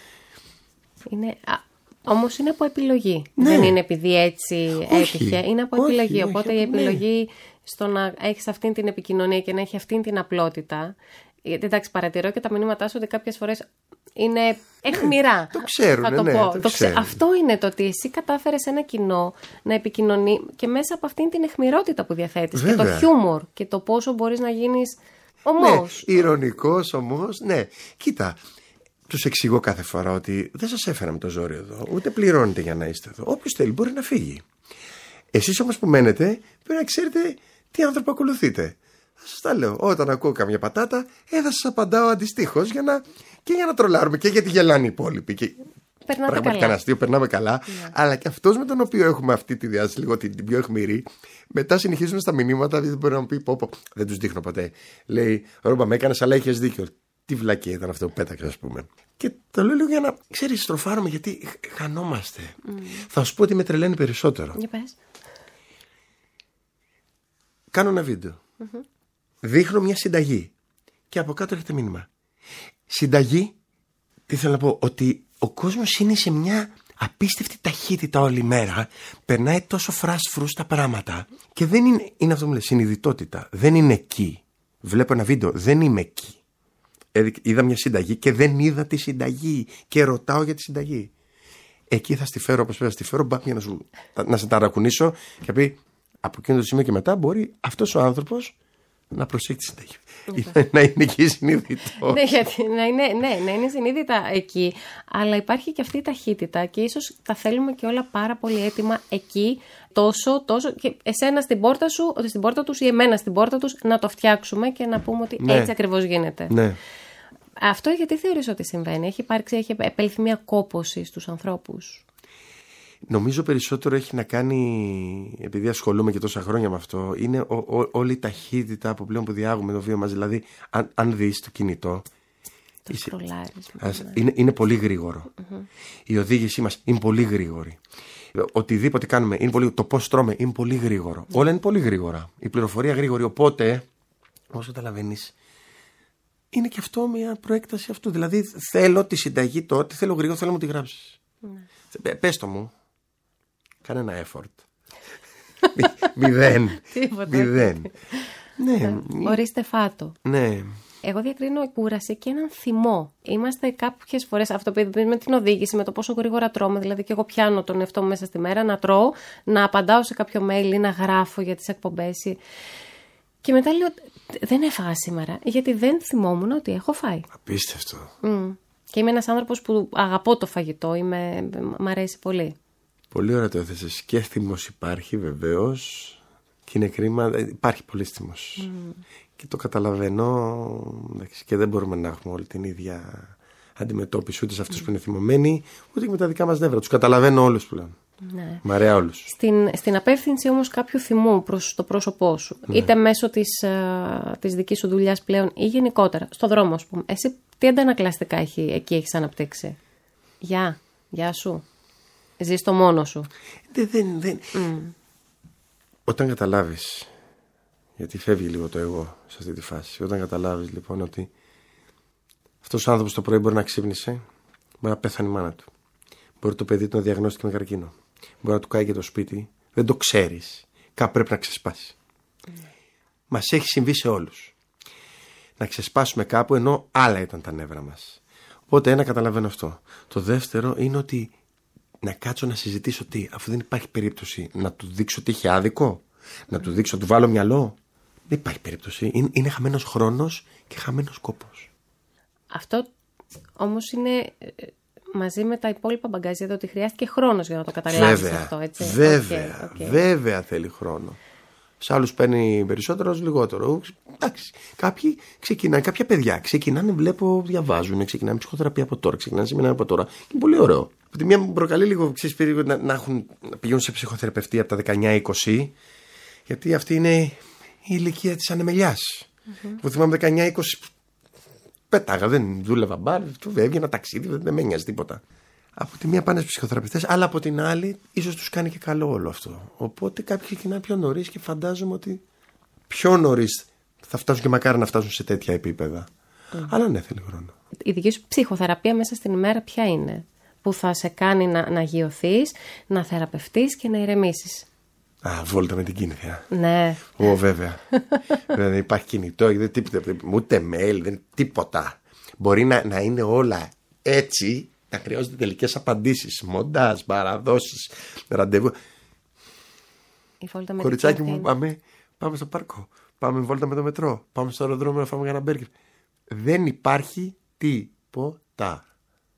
Όμως είναι από επιλογή. Δεν είναι επειδή έτσι έτυχε. Είναι από επιλογή. Οπότε η επιλογή στο να έχεις αυτήν την επικοινωνία και να έχει αυτήν την απλότητα. Γιατί εντάξει, παρατηρώ και τα μηνύματά σου ότι κάποιες φορές είναι αιχμηρά. Το ξέρουν, Αυτό είναι το ότι εσύ κατάφερες ένα κοινό να επικοινωνεί και μέσα από αυτήν την αιχμηρότητα που διαθέτεις. Και το χιούμορ και το πόσο μπορείς να γίνεις ομός. Ναι, ηρωνικός, ομός. Ναι, κοίτα. Τους εξηγώ κάθε φορά ότι δεν σας έφερα με το ζόρι εδώ, ούτε πληρώνετε για να είστε εδώ. Όποιος θέλει μπορεί να φύγει. Εσείς όμως που μένετε πρέπει να ξέρετε τι άνθρωπο ακολουθείτε. Θα σας τα λέω. Όταν ακούω καμιά πατάτα, θα σας απαντάω αντιστοίχως για να τρολάρουμε και γιατί γελάνε οι υπόλοιποι. Και πραγματικά ένα αστείο, περνάμε καλά. Yeah. Αλλά και αυτός με τον οποίο έχουμε αυτή τη διάσταση, λίγο την πιο αιχμηρή, μετά συνεχίζουν στα μηνύματα. Δεν μπορεί να μου πει δεν τους δείχνω ποτέ. Λέει, Ρόμπα, με έκανες, αλλά είχες δίκιο. Τι βλακία ήταν αυτό που πέταξε, ας πούμε. Και το λέω λίγο για να ξέρεις, στροφάρουμε, γιατί χανόμαστε. Θα σου πω ότι με τρελαίνει περισσότερο. Για πες. Κάνω ένα βίντεο. Δείχνω μια συνταγή. Και από κάτω έρχεται μήνυμα. Συνταγή, τι θέλω να πω, ότι ο κόσμος είναι σε μια απίστευτη ταχύτητα όλη μέρα. Περνάει τόσο φράσφρους τα πράγματα. Και δεν είναι αυτό που μου λέει, συνειδητότητα. Δεν είναι εκεί. Βλέπω ένα βίντεο, δεν είμαι εκεί. Είδα μια συνταγή και δεν είδα τη συνταγή και ρωτάω για τη συνταγή. Εκεί θα στη φέρω όπως πρέπει να στη φέρω, μπάπια να σε ταρακουνήσω και πει από εκείνο το σημείο και μετά μπορεί αυτός ο άνθρωπος να προσέχει τη συνταγή. Να είναι εκεί συνείδητο. Ναι, γιατί να είναι συνείδητα εκεί. Αλλά υπάρχει και αυτή η ταχύτητα και ίσως τα θέλουμε και όλα πάρα πολύ έτοιμα εκεί, τόσο και εσένα στην πόρτα τους ή εμένα στην πόρτα τους να το φτιάξουμε και να πούμε ότι έτσι ακριβώς γίνεται. Ναι. Αυτό γιατί θεωρείς ότι συμβαίνει? Έχει επέλθει μια κόπωση στους ανθρώπους? Νομίζω περισσότερο έχει να κάνει, επειδή ασχολούμαι και τόσα χρόνια με αυτό, είναι όλη η ταχύτητα από πλέον που διάγουμε το βίο μας. Δηλαδή, αν δεις το κινητό, είναι πολύ γρήγορο. Η οδήγησή μας είναι πολύ γρήγορη. Οτιδήποτε κάνουμε είναι πολύ, το πώς τρώμε είναι πολύ γρήγορο. Όλα είναι πολύ γρήγορα. Η πληροφορία γρήγορη. Οπότε, όσο καταλαβαίνεις, είναι και αυτό μια προέκταση αυτού. Δηλαδή, θέλω τη συνταγή τώρα, τι θέλω γρήγορα, θέλω να μου τη γράψεις. Πες το μου. Κάνε ένα effort. Μηδέν. Ναι. Ορίστε φάτο. Ναι. Εγώ διακρίνω κούραση και έναν θυμό. Είμαστε κάποιες φορές, αυτό που είπες με την οδήγηση, με το πόσο γρήγορα τρώμε. Δηλαδή, και εγώ πιάνω τον εαυτό μου μέσα στη μέρα να τρώω, να απαντάω σε κάποιο mail ή να γράφω για τις εκπομπές. Και μετά λέω, δεν έφαγα σήμερα, γιατί δεν θυμόμουν ότι έχω φάει. Απίστευτο. Και είμαι ένας άνθρωπος που αγαπώ το φαγητό, μ' αρέσει πολύ. Πολύ ωραία το έθεσες. Και θυμός υπάρχει βεβαίως. Και είναι κρίμα. Υπάρχει πολύ θυμός. Και το καταλαβαίνω. Και δεν μπορούμε να έχουμε όλη την ίδια αντιμετώπιση ούτε σε αυτούς που είναι θυμωμένοι, ούτε και με τα δικά μας νεύρα. Τους καταλαβαίνω όλους πλέον. Ναι. Μ' αρέα όλους. Στην απεύθυνση όμως κάποιου θυμού προς το πρόσωπό σου, είτε μέσω της δικής σου δουλειάς πλέον ή γενικότερα, στο δρόμο, ας πούμε, εσύ τι αντανακλαστικά έχεις αναπτύξει? Γεια σου. Ζεις το μόνο σου. Δεν. Όταν καταλάβεις, γιατί φεύγει λίγο το εγώ σε αυτή τη φάση, όταν καταλάβεις λοιπόν ότι αυτός ο άνθρωπος το πρωί μπορεί να ξύπνησε, μπορεί να πέθανε η μάνα του, μπορεί το παιδί του να διαγνώστηκε με καρκίνο, μπορεί να του κάει και το σπίτι, δεν το ξέρεις, κάπου πρέπει να ξεσπάσει. Μας έχει συμβεί σε όλους να ξεσπάσουμε κάπου ενώ άλλα ήταν τα νεύρα μας. Οπότε ένα, καταλαβαίνω αυτό. Το δεύτερο είναι ότι να κάτσω να συζητήσω αφού δεν υπάρχει περίπτωση να του δείξω ότι είχε άδικο, να του δείξω, να του βάλω μυαλό. Δεν υπάρχει περίπτωση. Είναι χαμένος χρόνος και χαμένος κόπος. Αυτό όμως είναι μαζί με τα υπόλοιπα μπαγκάζια, ότι χρειάστηκε χρόνος για να το καταλάβεις αυτό, έτσι. Βέβαια θέλει χρόνο. Σε άλλους παίρνει περισσότερο, λιγότερο. Εντάξει, κάποιοι ξεκινάνε, κάποια παιδιά ξεκινάνε, βλέπω, διαβάζουν, ξεκινάνε ψυχοθεραπεία από τώρα, ξεκινάνε σεμινάρια από τώρα. Και είναι πολύ ωραίο. Από τη μία μου προκαλεί λίγο να πηγαίνουν σε ψυχοθεραπευτή από τα 19-20, γιατί αυτή είναι η ηλικία της ανεμελιάς. Που θυμάμαι 19-20. Πέταγα, δεν δούλευα μπαρ, έβγαινα ταξίδι, δεν με νοιάζει τίποτα. Από τη μία πάνε στους ψυχοθεραπευτές, αλλά από την άλλη ίσως τους κάνει και καλό όλο αυτό. Οπότε κάποιοι ξεκινάνε πιο νωρίς και φαντάζομαι ότι πιο νωρίς θα φτάσουν και μακάρι να φτάσουν σε τέτοια επίπεδα. Αλλά ναι, θέλει χρόνο. Η δική σου ψυχοθεραπεία μέσα στην ημέρα ποια είναι, που θα σε κάνει να αγιωθείς, να θεραπευτείς και να ηρεμήσεις? Βόλτα με την κίνηθια. Ναι. Βέβαια. Δεν υπάρχει κινητό, ούτε mail, δεν τίποτα. Μπορεί να είναι όλα έτσι, να χρειάζονται τελικές απαντήσεις, μοντάζ, παραδόσεις, ραντεβού. Κοριτσάκι μου, πάμε στο πάρκο. Πάμε βόλτα με το μετρό. Πάμε στο αεροδρόμιο να φάμε ένα μπέργκερ. Δεν υπάρχει τίποτα.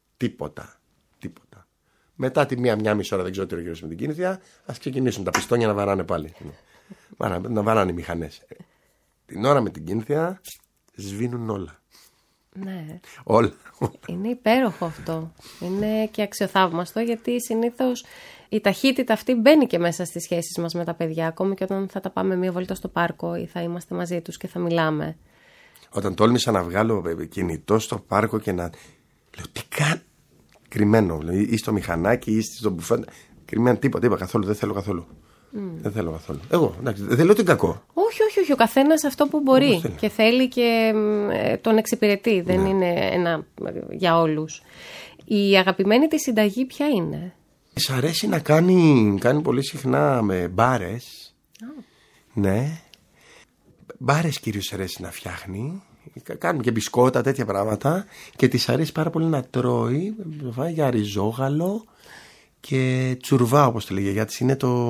Μετά τη μία μισή ώρα, δεν ξέρω τι ο κύριος με την κίνηθια, ας ξεκινήσουν τα πιστόνια να βαράνε πάλι. Να βαράνε οι μηχανές. Την ώρα με την κίνηθια σβήνουν όλα. Ναι. Όλα. Είναι υπέροχο αυτό. Είναι και αξιοθαύμαστο, γιατί συνήθως η ταχύτητα αυτή μπαίνει και μέσα στις σχέσεις μας με τα παιδιά. Ακόμη και όταν θα τα πάμε μία βόλτα στο πάρκο ή θα είμαστε μαζί τους και θα μιλάμε. Όταν τόλμησα να βγάλω κινητό στο πάρκο και να λέω τι κάνω. Κρυμμένο, ή στο μηχανάκι ή στο μπουφέ. Κρυμμένο, τίποτα, καθόλου. Δεν θέλω καθόλου. Δεν θέλω καθόλου. Εγώ, εντάξει, δεν λέω ότι είναι κακό. Όχι. Ο καθένας αυτό που μπορεί και θέλει και τον εξυπηρετεί. Δεν είναι ένα για όλους. Η αγαπημένη της συνταγή ποια είναι? Της αρέσει να κάνει πολύ συχνά με μπάρες. Ναι. Μπάρες κυρίως αρέσει να φτιάχνει. Κάνουμε και μπισκότα, τέτοια πράγματα. Και της αρέσει πάρα πολύ να τρώει. Βάει για ριζόγαλο και τσουρβά, όπως το λέγει. Γιατί είναι το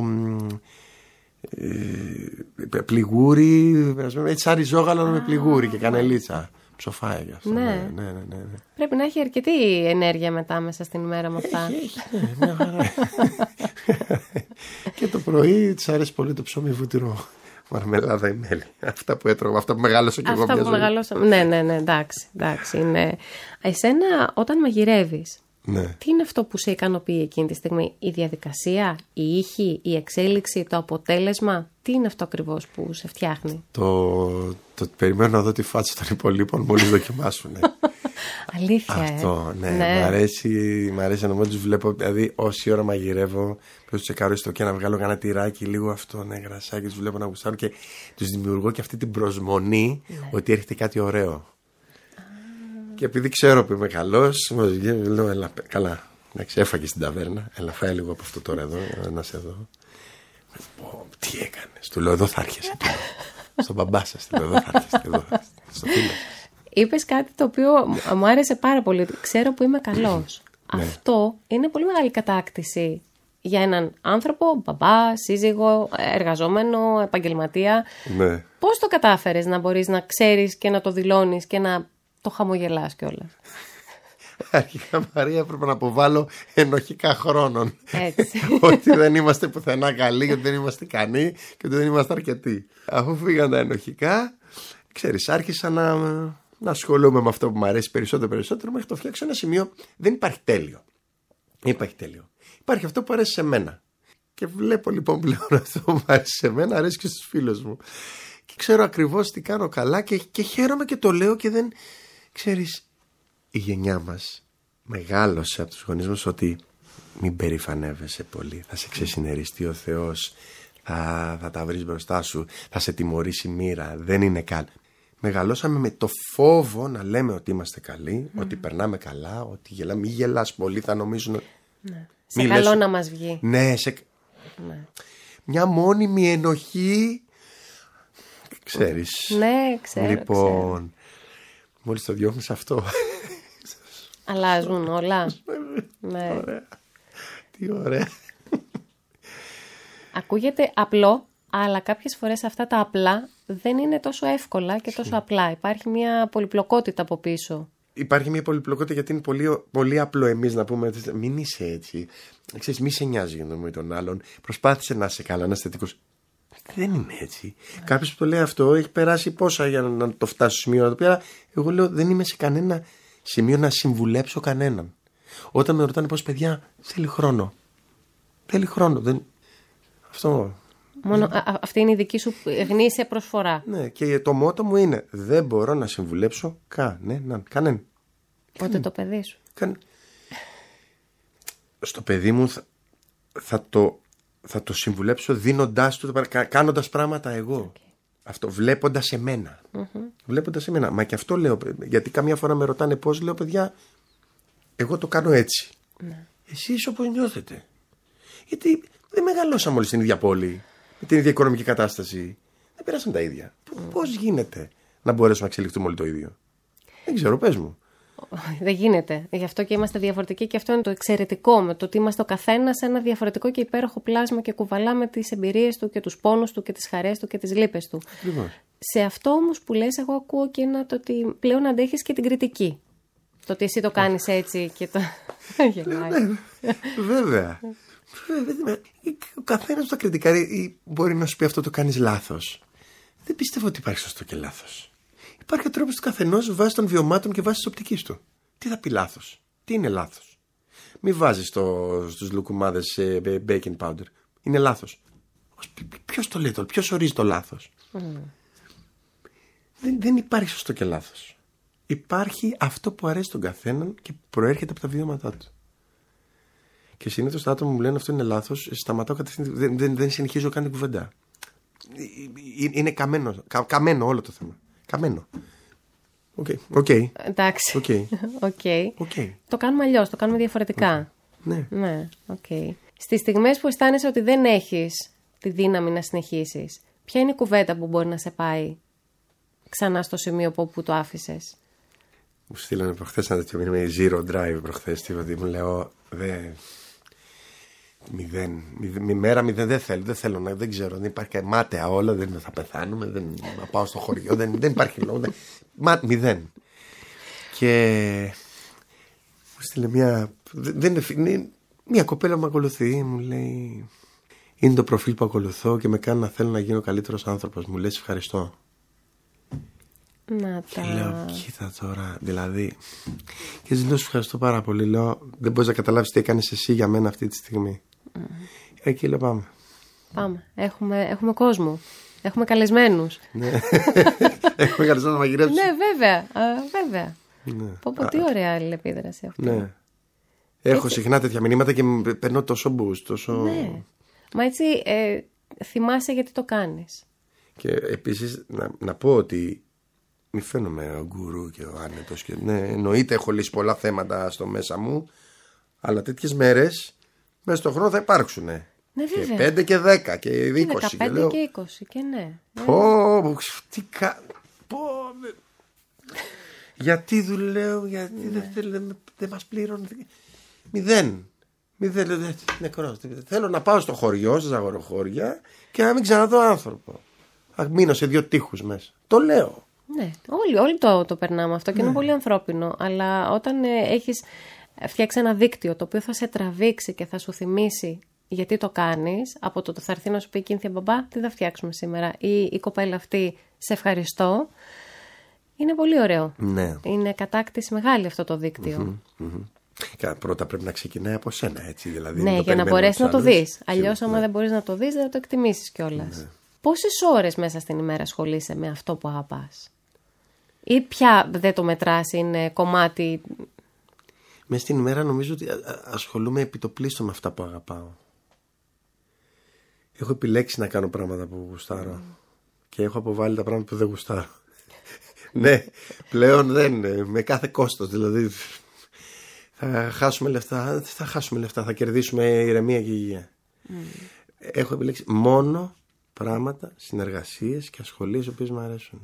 πληγούρι. Έτσι σαν ριζόγαλο με πληγούρι και κανελίτσα. Ψοφάει γι' αυτό. Ναι. Πρέπει να έχει αρκετή ενέργεια μετά μέσα στην ημέρα με αυτά. Έχει, μια χαρά. Και το πρωί της αρέσει πολύ το ψωμί βούτυρο. Μαρμελάδα ή μέλι. Αυτά που έτρωγα, αυτά που μεγάλωσα και εγώ μια ζωή. Ναι, εντάξει. Είναι. Εσένα όταν μαγειρεύεις, τι είναι αυτό που σε ικανοποιεί εκείνη τη στιγμή? Η διαδικασία, η ήχη, η εξέλιξη, το αποτέλεσμα? Τι είναι αυτό ακριβώς που σε φτιάχνει? Το περιμένω να δω τη φάτσα των υπολείπων μόλις δοκιμάσουν. Αλήθεια. Αυτό, ναι. Μ' αρέσει να τους βλέπω. Δηλαδή, όση ώρα μαγειρεύω, πρέπει να τσεκάρω στο και να βγάλω κανένα τυράκι, λίγο αυτό, γρασάκι, τους βλέπω να γουστάρουν και τους δημιουργώ και αυτή την προσμονή ότι έρχεται κάτι ωραίο. Και επειδή ξέρω που είμαι καλός, λέω, έλα, καλά. Εντάξει, έφαγε στην ταβέρνα, έλα, φάει λίγο από αυτό τώρα εδώ, να σε δω. Τι έκανες? Του λέω, εδώ θα έρχεσαι. Στον μπαμπά σας, εδώ θα έρχεσαι. Στο φίλο. Είπες κάτι το οποίο μου άρεσε πάρα πολύ. Ξέρω που είμαι καλός. Αυτό είναι πολύ μεγάλη κατάκτηση για έναν άνθρωπο, μπαμπά, σύζυγο, εργαζόμενο, επαγγελματία. Ναι. Πώς το κατάφερες να μπορείς να ξέρεις και να το δηλώνεις και να το χαμογελάς κιόλας? Αρχικά, Μαρία, έπρεπε να αποβάλω ενοχικά χρόνων. Έτσι. Ότι δεν είμαστε πουθενά καλοί, ότι δεν είμαστε ικανοί και ότι δεν είμαστε αρκετοί. Αφού φύγαν τα ενοχικά, ξέρεις, άρχισα να ασχολούμαι με αυτό που μου αρέσει περισσότερο, μέχρι το φτιάξω ένα σημείο. Δεν υπάρχει τέλειο. Υπάρχει αυτό που αρέσει σε μένα. Και βλέπω λοιπόν πλέον αυτό που μου αρέσει σε μένα, αρέσει και στους φίλους μου. Και ξέρω ακριβώς τι κάνω καλά και χαίρομαι και το λέω και δεν. Ξέρεις, η γενιά μας μεγάλωσε από τους γονείς μας ότι μην περηφανεύεσαι πολύ. Θα σε ξεσυνεριστεί ο Θεός, θα τα βρεις μπροστά σου, θα σε τιμωρήσει η μοίρα, δεν είναι καλό. Μεγαλώσαμε με το φόβο να λέμε ότι είμαστε καλοί, ότι περνάμε καλά, ότι μη γελάς πολύ, θα νομίζουν. Ναι. Σε καλό να μας βγει. Ναι, μια μόνιμη ενοχή. Ξέρεις. Ναι, ξέρω. Λοιπόν, μόλις το διώχνεις αυτό. Αλλάζουν όλα. Ναι. Ωραία. Τι ωραία. Ακούγεται απλό, αλλά κάποιες φορές αυτά τα απλά δεν είναι τόσο εύκολα και τόσο απλά. Υπάρχει μια πολυπλοκότητα από πίσω. Υπάρχει μια πολυπλοκότητα γιατί είναι πολύ, πολύ απλό εμείς να πούμε μην είσαι έτσι. Ξέρεις, μη σε νοιάζει για τον τον άλλον. Προσπάθησε να είσαι καλά, να είσαι θετικός. Δεν είναι έτσι. Κάποιος που το λέει αυτό έχει περάσει πόσα για να το φτάσει στο σημείο να το πει. Αλλά εγώ λέω δεν είμαι σε κανένα σημείο να συμβουλέψω κανέναν. Όταν με ρωτάνε πώς παιδιά, θέλει χρόνο. Αυτό. Μόνο αυτή είναι η δική σου γνήσια προσφορά. Ναι, και το μότο μου είναι δεν μπορώ να συμβουλέψω κανέναν. Πότε το παιδί σου. Στο παιδί μου θα το συμβουλέψω δίνοντάς του, κάνοντας πράγματα εγώ. Okay. Αυτό, βλέποντας εμένα. Βλέποντας εμένα. Μα και αυτό λέω, γιατί καμιά φορά με ρωτάνε πώς, λέω παιδιά, εγώ το κάνω έτσι. Ναι. Εσείς όπως νιώθετε. Γιατί δεν μεγαλώσαμε όλοι στην ίδια πόλη, με την ίδια οικονομική κατάσταση. Δεν πέρασαν τα ίδια. Πώς γίνεται να μπορέσουμε να εξελιχθούμε όλοι το ίδιο. Δεν ξέρω, πες μου. Δεν γίνεται. Γι' αυτό και είμαστε διαφορετικοί και αυτό είναι το εξαιρετικό με το ότι είμαστε ο καθένας ένα διαφορετικό και υπέροχο πλάσμα και κουβαλάμε τις εμπειρίες του και τους πόνους του και τις χαρές του και τις λύπες του. Ακριβώς. Σε αυτό όμως που λες, εγώ ακούω και το ότι πλέον αντέχεις και την κριτική. Το ότι εσύ το κάνεις έτσι και το. Βέβαια. Ο καθένας τα κριτικάρει μπορεί να σου πει αυτό το κάνεις λάθος. Δεν πιστεύω ότι υπάρχει σωστό και λάθος. Υπάρχει ο τρόπος του καθενός βάσει των βιωμάτων και βάσει της οπτικής του. Τι θα πει λάθος, τι είναι λάθος. Μη βάζεις στους λουκουμάδες baking powder. Είναι λάθος. Ποιος το λέει, ποιος ορίζει το λάθος. Δεν υπάρχει σωστό και λάθος. Υπάρχει αυτό που αρέσει τον καθέναν και προέρχεται από τα βιώματά του. Και συνήθως τα άτομα μου λένε αυτό είναι λάθος, σταματάω κατευθείαν, δεν συνεχίζω καν την κουβέντα. Είναι καμένο όλο το θέμα. Καμένο. Οκ. Εντάξει. Okay. Το κάνουμε αλλιώς, το κάνουμε διαφορετικά. Ναι. Στις στιγμές που αισθάνεσαι ότι δεν έχεις τη δύναμη να συνεχίσεις, ποια είναι η κουβέντα που μπορεί να σε πάει ξανά στο σημείο που το άφησες? Μου στείλανε προχθές ένα τέτοιο μήνυμα, zero drive προχθές, τι μου λέω, μέρα μηδέν, δεν θέλω να, δεν ξέρω, δεν υπάρχει μάταια όλα, δεν θα πεθάνουμε, να πάω στο χωριό, δεν υπάρχει λόγο, μηδέν. Και μου στείλε μια κοπέλα που με ακολουθεί, μου λέει, είναι το προφίλ που ακολουθώ και με κάνει να θέλω να γίνω καλύτερος άνθρωπος, μου λέει ευχαριστώ. Και λέω, κοίτα τώρα, δηλαδή. Και ζητώ, σου ευχαριστώ πάρα πολύ. Λέω, δεν μπορείς να καταλάβεις τι έκανες εσύ για μένα αυτή τη στιγμή. Εκεί λέω, πάμε. Έχουμε κόσμο. Έχουμε καλεσμένους. Ναι. Έχουμε καλεσμένους να μαγειρέψουμε. Ναι, βέβαια. Ναι. Τι ωραία αλληλεπίδραση αυτή. Ναι. Έχω συχνά τέτοια μηνύματα και παίρνω τόσο boost. Ναι. Μα έτσι θυμάσαι γιατί το κάνεις. Και επίσης να πω ότι μη φαίνομαι ο γκουρού και ο άνετος. Ναι, εννοείται έχω λύσει πολλά θέματα στο μέσα μου, αλλά τέτοιες μέρες μέσα στον χρόνο θα υπάρξουν. Ναι, βέβαια. Και 5 και 10 και 20. Και 15 και 20 και ναι. Γιατί δουλεύω, γιατί δεν μας πληρώνουν. Μηδέν. Νεκρός. Θέλω να πάω στο χωριό, στα αγοροχώρια και να μην ξαναδώ άνθρωπο. Να μείνω σε 2 τοίχους μέσα. Το λέω. Ναι, όλοι το περνάμε αυτό και είναι πολύ ανθρώπινο. Αλλά όταν έχεις φτιάξει ένα δίκτυο το οποίο θα σε τραβήξει και θα σου θυμίσει γιατί το κάνεις, από το θα έρθει να σου πει η Κίνθια, μπαμπά, τι θα φτιάξουμε σήμερα, ή η κοπέλα αυτή, σε ευχαριστώ, είναι πολύ ωραίο. Ναι. Είναι κατάκτηση μεγάλη αυτό το δίκτυο. Πρώτα πρέπει να ξεκινάει από σένα, έτσι. Δηλαδή, ναι, για να μπορέσεις να το δεις. Αλλιώς, άμα δεν μπορείς να το δεις, δεν θα το εκτιμήσεις κιόλας. Ναι. Πόσες ώρες μέσα στην ημέρα ασχολείσαι με αυτό που αγαπάς? Ή πια δεν το μετράς, είναι κομμάτι... Μέσα στην ημέρα νομίζω ότι ασχολούμαι επιτοπλίστων με αυτά που αγαπάω. Έχω επιλέξει να κάνω πράγματα που γουστάρω. Και έχω αποβάλει τα πράγματα που δεν γουστάρω. Ναι, πλέον δεν είναι. Με κάθε κόστος. Δηλαδή θα χάσουμε λεφτά, θα κερδίσουμε ηρεμία και υγεία. Έχω επιλέξει μόνο πράγματα, συνεργασίες και ασχολίες οι οποίες μου αρέσουν.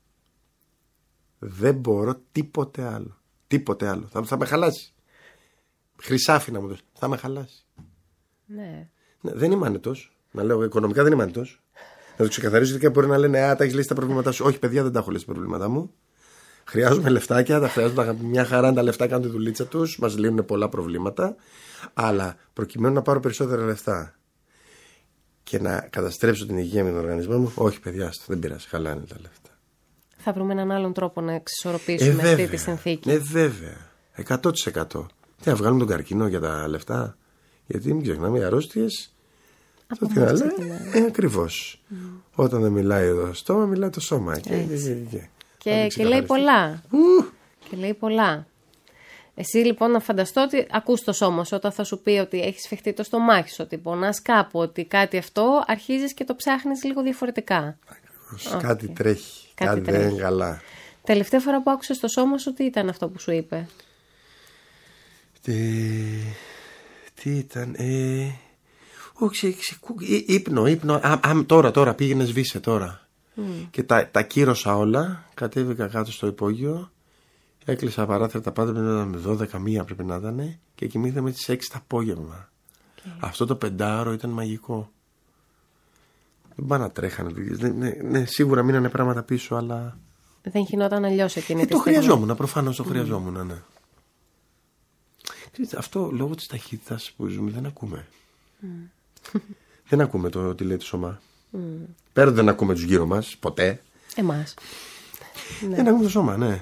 Δεν μπορώ τίποτε άλλο. Τίποτε άλλο. Θα με χαλάσει. Χρυσάφι να μου δώσει. Θα με χαλάσει. Ναι. Δεν είμαι άνετος. Να λέω, οικονομικά δεν είμαι άνετος. Να το ξεκαθαρίσω γιατί μπορεί να λένε τα έχεις λύσει τα προβλήματά σου. Όχι, παιδιά, δεν τα έχω λύσει τα προβλήματά μου. Χρειάζομαι λεφτάκια, τα χρειάζονται μια χαρά. Τα λεφτά κάνουν τη δουλίτσα τους. Μας λύνουν πολλά προβλήματα. Αλλά προκειμένου να πάρω περισσότερα λεφτά και να καταστρέψω την υγεία με τον οργανισμό μου, όχι, παιδιά, δεν πειράζει. Καλά είναι τα λεφτά. Θα βρούμε έναν άλλον τρόπο να εξισορροπήσουμε αυτή τη συνθήκη. Βέβαια. 100%. Τι να βγάλουμε τον καρκίνο για τα λεφτά? Γιατί μην ξεχνάμε, οι αρρώστιες. Το τι να λέει, ακριβώς. Όταν δεν μιλάει το στόμα, μιλάει το σώμα. Και λέει πολλά. Και λέει πολλά. Εσύ λοιπόν να φανταστώ ότι ακούς το σώμα σου όταν θα σου πει ότι έχεις σφιχτεί το στομάχι σου, ότι πονάς κάπου, ότι κάτι αυτό, αρχίζεις και το ψάχνεις λίγο διαφορετικά. Κάτι τρέχει. Κάτι δεν είναι καλά. Τελευταία φορά που άκουσες το σώμα σου, τι ήταν αυτό που σου είπε? Τι ήταν? Ύπνο. Τώρα πήγαινε σβήσε τώρα. Και τα κύρωσα όλα. Κατέβηκα κάτω στο υπόγειο. Έκλεισα παράθυρα τα πάντα. Πρέπει να ήταν 12-1 πρέπει να ήταν. Και κοιμήθαμε στις 6 το απόγευμα. Αυτό το 5ωρο ήταν μαγικό. Δεν πάνε να τρέχανε. Ναι, σίγουρα μείνανε πράγματα πίσω, αλλά. Δεν γινόταν αλλιώς εκείνη τη στιγμή. Το χρειαζόμουν, προφανώς το χρειαζόμουν, ναι. Αυτό λόγω της ταχύτητας που ζούμε δεν ακούμε. Δεν ακούμε τι λέει το σώμα. Πέρα δεν ακούμε τους γύρω μας, ποτέ. Εμάς. Δεν ακούμε το σώμα, ναι.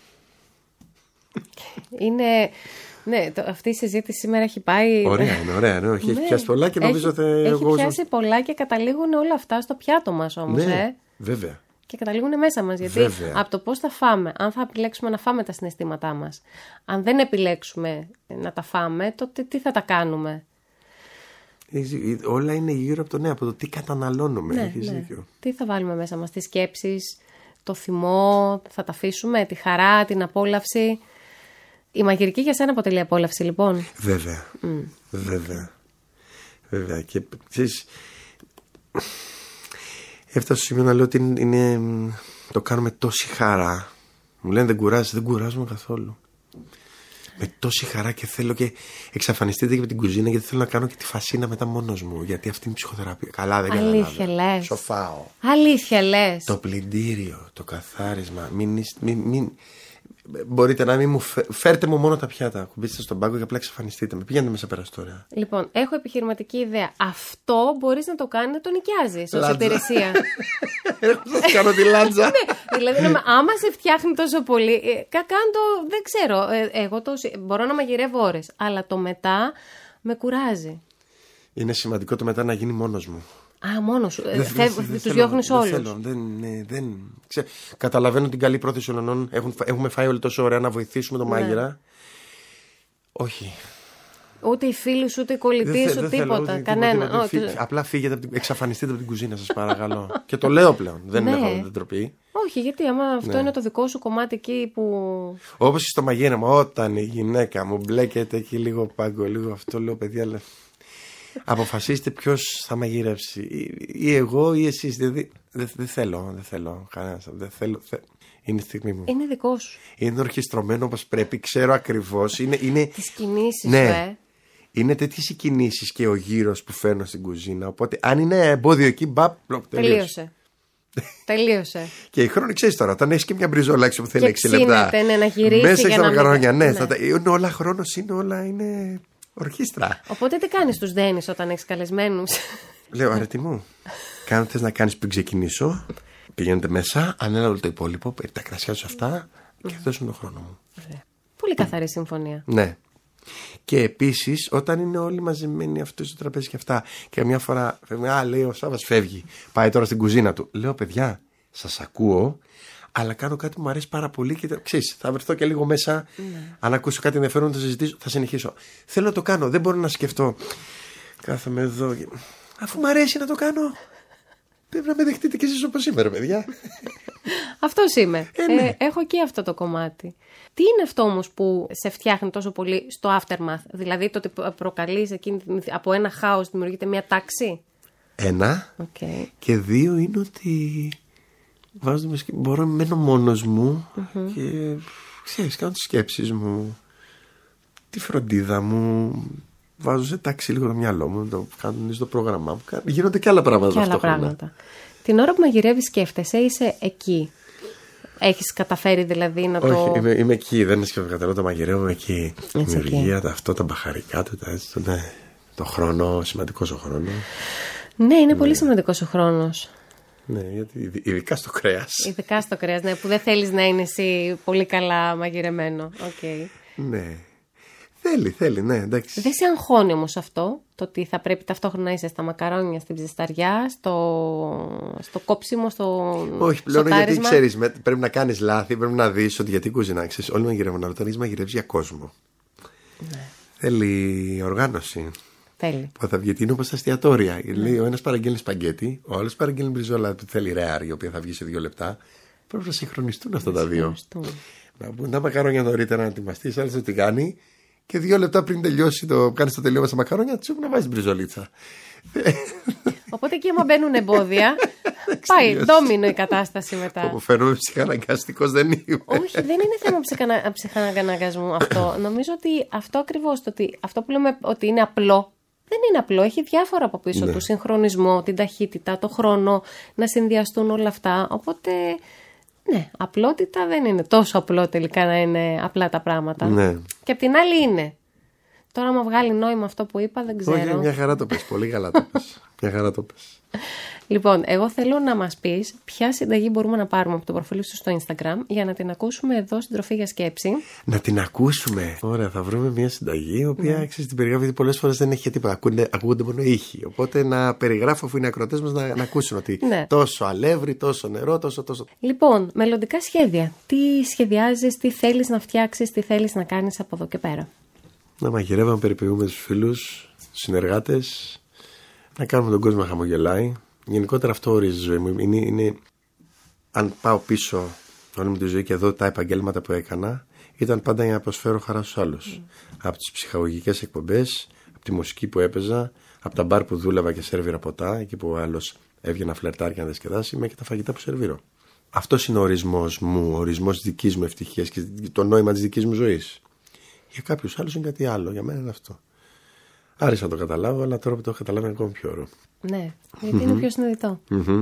Είναι. Ναι, αυτή η συζήτηση σήμερα έχει πάει. Ωραία είναι, ωραία. Ναι, έχει πιάσει πολλά και νομίζω ότι. Έχει πιάσει πολλά και καταλήγουν όλα αυτά στο πιάτο μας όμως. Ναι, βέβαια. Και καταλήγουν μέσα μας. Γιατί από το πώς θα φάμε, αν θα επιλέξουμε να φάμε τα συναισθήματά μας, αν δεν επιλέξουμε να τα φάμε, τότε τι θα τα κάνουμε? Όλα είναι γύρω από από το τι καταναλώνουμε. Ναι. Τι θα βάλουμε μέσα μας, τις σκέψεις, το θυμό, θα τα αφήσουμε, τη χαρά, την απόλαυση. Η μαγειρική για σένα αποτελεί απόλαυση, λοιπόν? Βέβαια. Βέβαια. Και ξέρεις, έφτασα στο σημείο να λέω ότι το κάνουμε τόση χαρά. Μου λένε δεν κουράζουμε καθόλου. Με τόση χαρά και θέλω και εξαφανιστείτε και με την κουζίνα, γιατί θέλω να κάνω και τη φασίνα μετά μόνος μου. Γιατί αυτή είναι η ψυχοθεραπεία. Καλά, δεν καταλάβω. Αλήθεια λες? Σοφάω. Αλήθεια λες? Το πλυντήριο, το καθάρισμα. Μπορείτε να μην μου φέρτε μου μόνο τα πιάτα. Κουμπίστε στον πάγκο και απλά εξαφανιστείτε με. Πηγαίνετε μέσα πέρα τώρα. Λοιπόν, έχω επιχειρηματική ιδέα. Αυτό μπορείς να το κάνεις, να το νοικιάζεις ως υπηρεσία. Θα σας κάνω τη λάτζα. Ναι, δηλαδή άμα σε φτιάχνει τόσο πολύ, δεν ξέρω. Εγώ μπορώ να μαγειρεύω ώρες, αλλά το μετά με κουράζει. Είναι σημαντικό το μετά να γίνει μόνος μου. Α, μόνος σου. Τους διώχνεις όλους. Καταλαβαίνω την καλή πρόθεση όλων. Έχουμε φάει όλοι τόσο ωραία να βοηθήσουμε τον μάγειρα. Όχι. Ούτε οι φίλοι σου, ούτε οι κολλητοί σου, τίποτα. Κανένα. Απλά φύγετε, εξαφανιστείτε από την κουζίνα, σας παρακαλώ. Και το λέω πλέον. Δεν έχω ντροπή. Όχι, γιατί άμα αυτό είναι το δικό σου κομμάτι εκεί που. Όπως στο μαγείρεμα, όταν η γυναίκα μου μπλέκεται εκεί λίγο πάγκο, λίγο αυτό, λέω παιδιά. Αποφασίστε ποιος θα μαγειρεύσει, ή εγώ ή εσείς. Δηλαδή δεν θέλω κανένας. Είναι η στιγμή μου. Είναι δικό σου. Είναι ορχιστρωμένο όπως πρέπει, ξέρω ακριβώς. Τις κινήσεις ναι. Είναι τέτοιες οι κινήσεις και ο γύρος που φέρνω στην κουζίνα. Οπότε αν είναι εμπόδιο εκεί, τελείωσε. Τελείωσε. Και η χρόνη, ξέρεις τώρα, όταν έχεις και μια μπριζόλα έξω που θέλει 6 λεπτά. Ναι, να γυρίσει. Μέσα έχεις τα μακαρόνια, ναι. Ναι. Είναι όλα χρόνος, είναι ορχήστρα. Οπότε τι κάνεις, τους δένεις όταν έχεις καλεσμένους? Λέω, αρετή μου, θες να κάνεις πριν ξεκινήσω. Πηγαίνετε μέσα, ανέλα όλο το υπόλοιπο, τα κρασιά σου αυτά και δώσουν τον χρόνο μου. Πολύ καθαρή συμφωνία. Ναι. Και επίσης, όταν είναι όλοι μαζεμένοι αυτό στο τραπέζι και αυτά, και μια φορά λέει ο Σάββας φεύγει, πάει τώρα στην κουζίνα του. Λέω, παιδιά, σας ακούω, αλλά κάνω κάτι που μου αρέσει πάρα πολύ και ξέρεις, θα βρεθώ και λίγο μέσα. Αν ακούσω κάτι ενδιαφέρον, θα συζητήσω, θα συνεχίσω. Θέλω να το κάνω, δεν μπορώ να σκεφτώ. Κάθομαι εδώ. Αφού μου αρέσει να το κάνω, πρέπει να με δεχτείτε κι εσείς όπως σήμερα, παιδιά. Αυτός είμαι. Ναι. Έχω και αυτό το κομμάτι. Τι είναι αυτό όμως που σε φτιάχνει τόσο πολύ στο aftermath? Δηλαδή το ότι προκαλείς από ένα χάος δημιουργείται μια τάξη. Ένα. Okay. Και δύο είναι ότι μπορώ να μένω μόνος μου και ξέρεις, κάνω τις σκέψεις μου, τη φροντίδα μου. Βάζω σε τάξη λίγο το μυαλό μου, το κάνω το πρόγραμμά μου. Γίνονται και άλλα πράγματα. Και άλλα πράγματα. Την ώρα που μαγειρεύεις σκέφτεσαι, είσαι εκεί. Έχεις καταφέρει δηλαδή να το... Όχι, είμαι εκεί, δεν είναι σκεφτοκαταλώ, το μαγειρεύω, είμαι εκεί. Η δημιουργία, τα μπαχαρικά του, το χρόνο, σημαντικός ο χρόνος. Ναι, είναι πολύ σημαντικός ο χρόνος. Ναι, γιατί ειδικά στο κρέας. Ειδικά στο κρέας, ναι, που δεν θέλεις να είναι εσύ πολύ καλά μαγειρεμένο. Okay. Ναι. Θέλει, ναι, εντάξει. Δεν σε αγχώνει όμως αυτό, το ότι θα πρέπει ταυτόχρονα να είσαι στα μακαρόνια, στην ψισταριά, στο κόψιμο, όχι, πλέον γιατί ξέρεις, πρέπει να κάνεις λάθη, πρέπει να δεις ότι γιατί κουζινάξεις. Όλοι μαγειρεύουν, αλλά όταν μαγειρεύεις για κόσμο. Ναι. Θέλει οργάνωση. Θέλει. Που θα βγει, είναι όπως τα εστιατόρια. Λέει, ο ένας παραγγέλνει σπαγκέτι, ο άλλος παραγγέλνει μπριζόλα που θέλει ρεάρ, η οποία θα βγει σε 2 λεπτά. Πρέπει να συγχρονιστούν αυτά τα δύο. Να μπουν τα μακαρόνια νωρίτερα να ετοιμαστεί, άλλο το τι κάνει. Και 2 λεπτά πριν τελειώσει κάνεις το τελείωμα στα μακαρόνια, τσουπ να βάζεις μπριζολίτσα. Οπότε και άμα μπαίνουν εμπόδια, πάει ντόμινο η κατάσταση μετά. Όπου φαίνομαι ψυχαναγκαστικός δεν είμαι. Όχι, δεν είναι θέμα ψυχαναγκασμού αυτό. Νομίζω ότι αυτό ακριβώς, αυτό που λέμε ότι είναι απλό, δεν είναι απλό. Έχει διάφορα από πίσω του. Συγχρονισμό, την ταχύτητα, το χρόνο, να συνδυαστούν όλα αυτά. Οπότε... ναι, απλότητα δεν είναι τόσο απλό τελικά να είναι απλά τα πράγματα. Ναι. Και απ' την άλλη είναι. Τώρα, άμα βγάλει νόημα αυτό που είπα, δεν ξέρω. Όχι, μια χαρά το πες. Πολύ καλά το πες. Μια χαρά το πες. Λοιπόν, εγώ θέλω να μας πεις ποια συνταγή μπορούμε να πάρουμε από το προφίλ σου στο Instagram για να την ακούσουμε εδώ στην Τροφή για Σκέψη. Να την ακούσουμε. Ωραία, θα βρούμε μια συνταγή, η οποία ξέρεις την περιγράφει, γιατί πολλές φορές δεν έχει τίποτα. Ακούγονται μόνο ήχοι. Οπότε να περιγράφω αφού είναι ακροατές μας να ακούσουν ότι τόσο αλεύρι, τόσο νερό, τόσο. Λοιπόν, μελλοντικά σχέδια. Τι σχεδιάζεις, τι θέλεις να φτιάξεις, τι θέλεις να κάνεις από εδώ και πέρα? Να μαγειρεύουμε, περιποιούμε τους φίλους, τους συνεργάτες, να κάνουμε τον κόσμο να χαμογελάει. Γενικότερα αυτό ορίζει η ζωή μου. Είναι, αν πάω πίσω όλη μου τη ζωή και εδώ τα επαγγέλματα που έκανα, ήταν πάντα για να προσφέρω χαρά στους άλλους. Από τις ψυχαγωγικές εκπομπές, από τη μουσική που έπαιζα, από τα μπαρ που δούλευα και σερβίρα ποτά, εκεί που ο άλλος έβγαινε να φλερτάρει και να διασκεδάσει, μέχρι και τα φαγητά που σερβίρω. Αυτός είναι ο ορισμός μου, ο ορισμός της δικής μου ευτυχίας και το νόημα της δικής μου ζωής. Για κάποιους άλλους είναι κάτι άλλο, για μένα είναι αυτό. Άρεσε να το καταλάβω, αλλά τώρα που το έχω καταλάβει είναι ακόμη πιο ωραίο. Ναι, γιατί είναι πιο συνειδητό.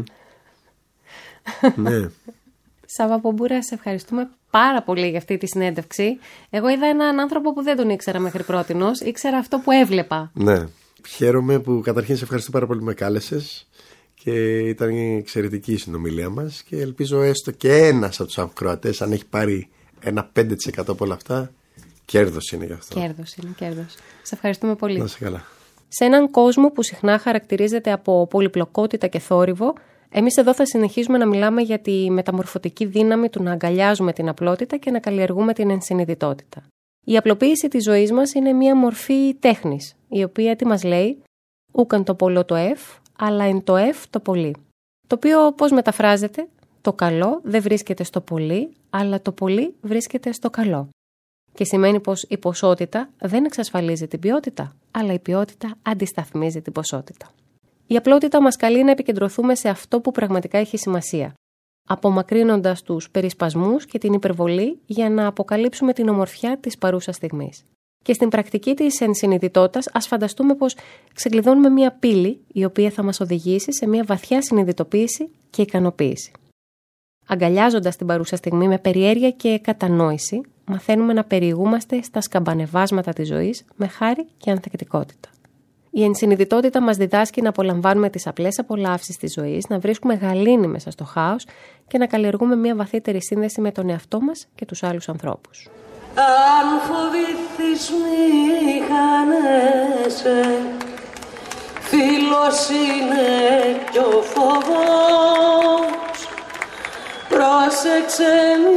Ναι. Σάββα Πομπούρα, σε ευχαριστούμε πάρα πολύ για αυτή τη συνέντευξη. Εγώ είδα έναν άνθρωπο που δεν τον ήξερα μέχρι πρότινος, ήξερα αυτό που έβλεπα. Ναι. Χαίρομαι που καταρχήν σε ευχαριστώ πάρα πολύ που με κάλεσες και ήταν εξαιρετική η συνομιλία μας και ελπίζω έστω και ένας από τους ακροατές, αν έχει πάρει ένα 5% από όλα αυτά, κέρδος είναι γι' αυτό. Κέρδος είναι, κέρδος. Σε ευχαριστούμε πολύ. Να είσαι καλά. Σε έναν κόσμο που συχνά χαρακτηρίζεται από πολυπλοκότητα και θόρυβο, εμείς εδώ θα συνεχίσουμε να μιλάμε για τη μεταμορφωτική δύναμη του να αγκαλιάζουμε την απλότητα και να καλλιεργούμε την ενσυνειδητότητα. Η απλοποίηση της ζωής μας είναι μια μορφή τέχνης, η οποία τι μας λέει, ούκαν το πολλό το εφ, αλλά εν το εφ το πολύ. Το οποίο πώς μεταφράζεται, το καλό δεν βρίσκεται στο πολύ, αλλά το πολύ βρίσκεται στο καλό. Και σημαίνει πως η ποσότητα δεν εξασφαλίζει την ποιότητα, αλλά η ποιότητα αντισταθμίζει την ποσότητα. Η απλότητα μας καλεί να επικεντρωθούμε σε αυτό που πραγματικά έχει σημασία, απομακρύνοντας τους περισπασμούς και την υπερβολή για να αποκαλύψουμε την ομορφιά της παρούσας στιγμής. Και στην πρακτική της ενσυνειδητότητας, ας φανταστούμε πως ξεκλειδώνουμε μια πύλη η οποία θα μας οδηγήσει σε μια βαθιά συνειδητοποίηση και ικανοποίηση. Αγκαλιάζοντας την παρούσα στιγμή με περιέργεια και κατανόηση, μαθαίνουμε να περιηγούμαστε στα σκαμπανεβάσματα της ζωής με χάρη και ανθεκτικότητα. Η ενσυνειδητότητα μας διδάσκει να απολαμβάνουμε τις απλές απολαύσεις της ζωής, να βρίσκουμε γαλήνη μέσα στο χάος και να καλλιεργούμε μια βαθύτερη σύνδεση με τον εαυτό μας και τους άλλους ανθρώπους. Αν φοβηθείς μη χάνεσαι, φίλος είναι κι ο φόβος. Πρόσεξε μη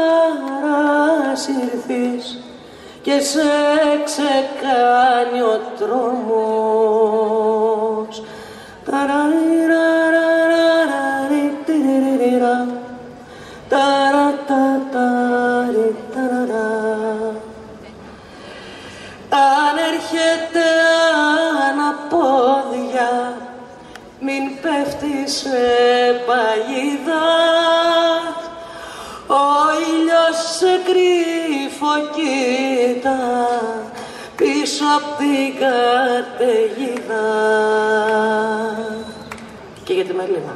παρασυρθείς και σε ξεκάνει ο τρόμος. Αν έρχεται αναπόδια, μην πέφτεις σε παγίδα. Ο ήλιος σε κρυφοκοίτα πίσω απ' την καταιγίδα. Και για τη Μελίνα.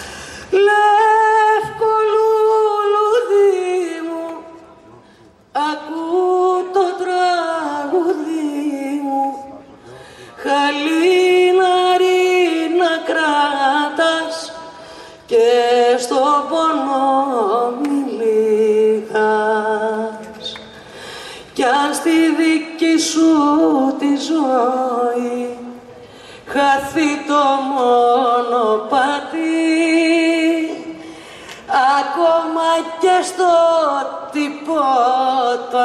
Λεύκο λουλουδί μου, ακού το τραγουδί μου, χαλίναρι να κράτας και στο πόνο μη λυγάς. Κι αν στη δική σου τη ζωή χαθεί το μονοπάτι, ακόμα και στο τίποτα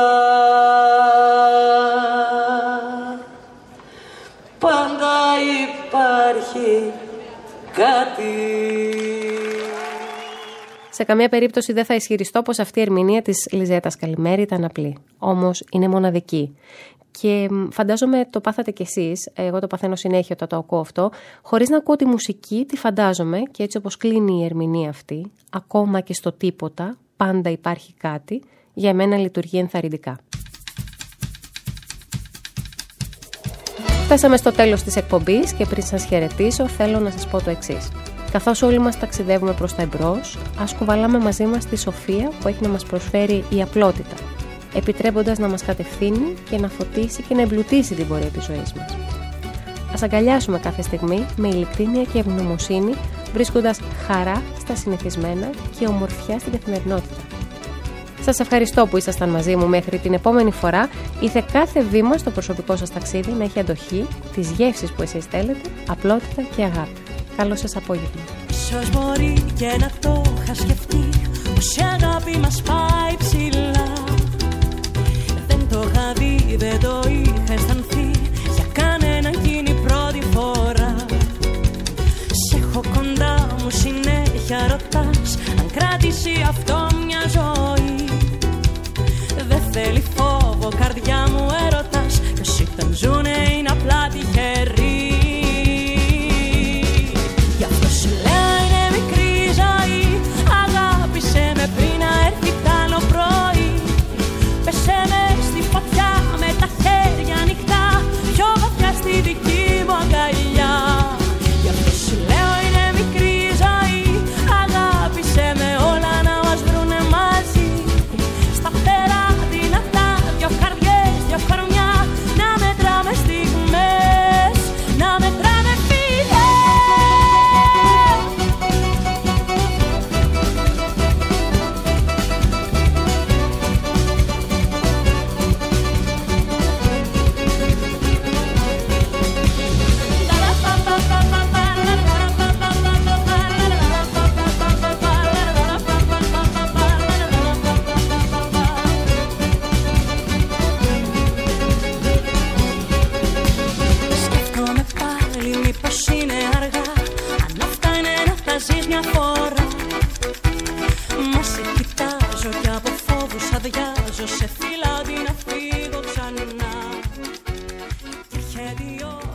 πάντα υπάρχει κάτι. Σε καμία περίπτωση δεν θα ισχυριστώ πως αυτή η ερμηνεία της Λιζέτας Καλημέρη ήταν απλή. Όμως είναι μοναδική. Και φαντάζομαι το πάθατε κι εσείς, εγώ το παθαίνω συνέχεια όταν το ακούω αυτό, χωρίς να ακούω τη μουσική, τη φαντάζομαι και έτσι όπως κλείνει η ερμηνεία αυτή, ακόμα και στο τίποτα, πάντα υπάρχει κάτι, για μένα λειτουργεί ενθαρρυντικά. Φτάσαμε στο τέλος της εκπομπής και πριν σας χαιρετήσω θέλω να σας πω το εξής. Καθώς όλοι μας ταξιδεύουμε προς τα εμπρός, ας κουβαλάμε μαζί μας τη σοφία που έχει να μας προσφέρει η απλότητα, επιτρέποντας να μας κατευθύνει και να φωτίσει και να εμπλουτίσει την πορεία της ζωής μας. Ας αγκαλιάσουμε κάθε στιγμή με ειλικρίνεια και ευγνωμοσύνη, βρίσκοντας χαρά στα συνηθισμένα και ομορφιά στην καθημερινότητα. Σας ευχαριστώ που ήσασταν μαζί μου μέχρι την επόμενη φορά. Ήθε κάθε βήμα στο προσωπικό σας ταξίδι να έχει αντοχή, τις γεύσεις που εσείς θέλετε, απλότητα και αγάπη. Καλό σας απόγευμα. Ίσως μπορεί και να το είχα σκεφτεί, πως η αγάπη μας πάει ψηλά. Δεν το είχα δει, δεν το είχα αισθανθεί για κανέναν εκείνη πρώτη φορά. Σ' έχω κοντά μου, συνέχεια ρωτάς αν κράτησε αυτό μια ζωή. Δεν θέλει φόβο, καρδιά μου έρωτας, κι όσοι τον ζουνε είναι απλά τυχεροί. Γι' αυτό σου λέω είναι μικρή ζωή, αγάπησε με πριν να έρθει τ' άλλο πρωί. Πέσε με στη φωτιά με τα χέρια ανοιχτά, πιο βαθιά στη δική μου αγκαλιά. Γι' αυτό σου λέω είναι μικρή ζωή, αγάπησε με όλα να μας βρουνε μαζί. Σταθερά δυνατά, δυο καρδιές, δυο κορμιά, να μετράμε στιγμές, να μετράμε φιλές. Σκέφτομαι πάλι μήπως είναι αργά, αν αυτά είναι να τα ζεις μια φορά. Μα σε κοιτάζω κι από φόβους αδειάζω, σε φυλάω τι να φύγω ξανά. Και έρχεται η ώρα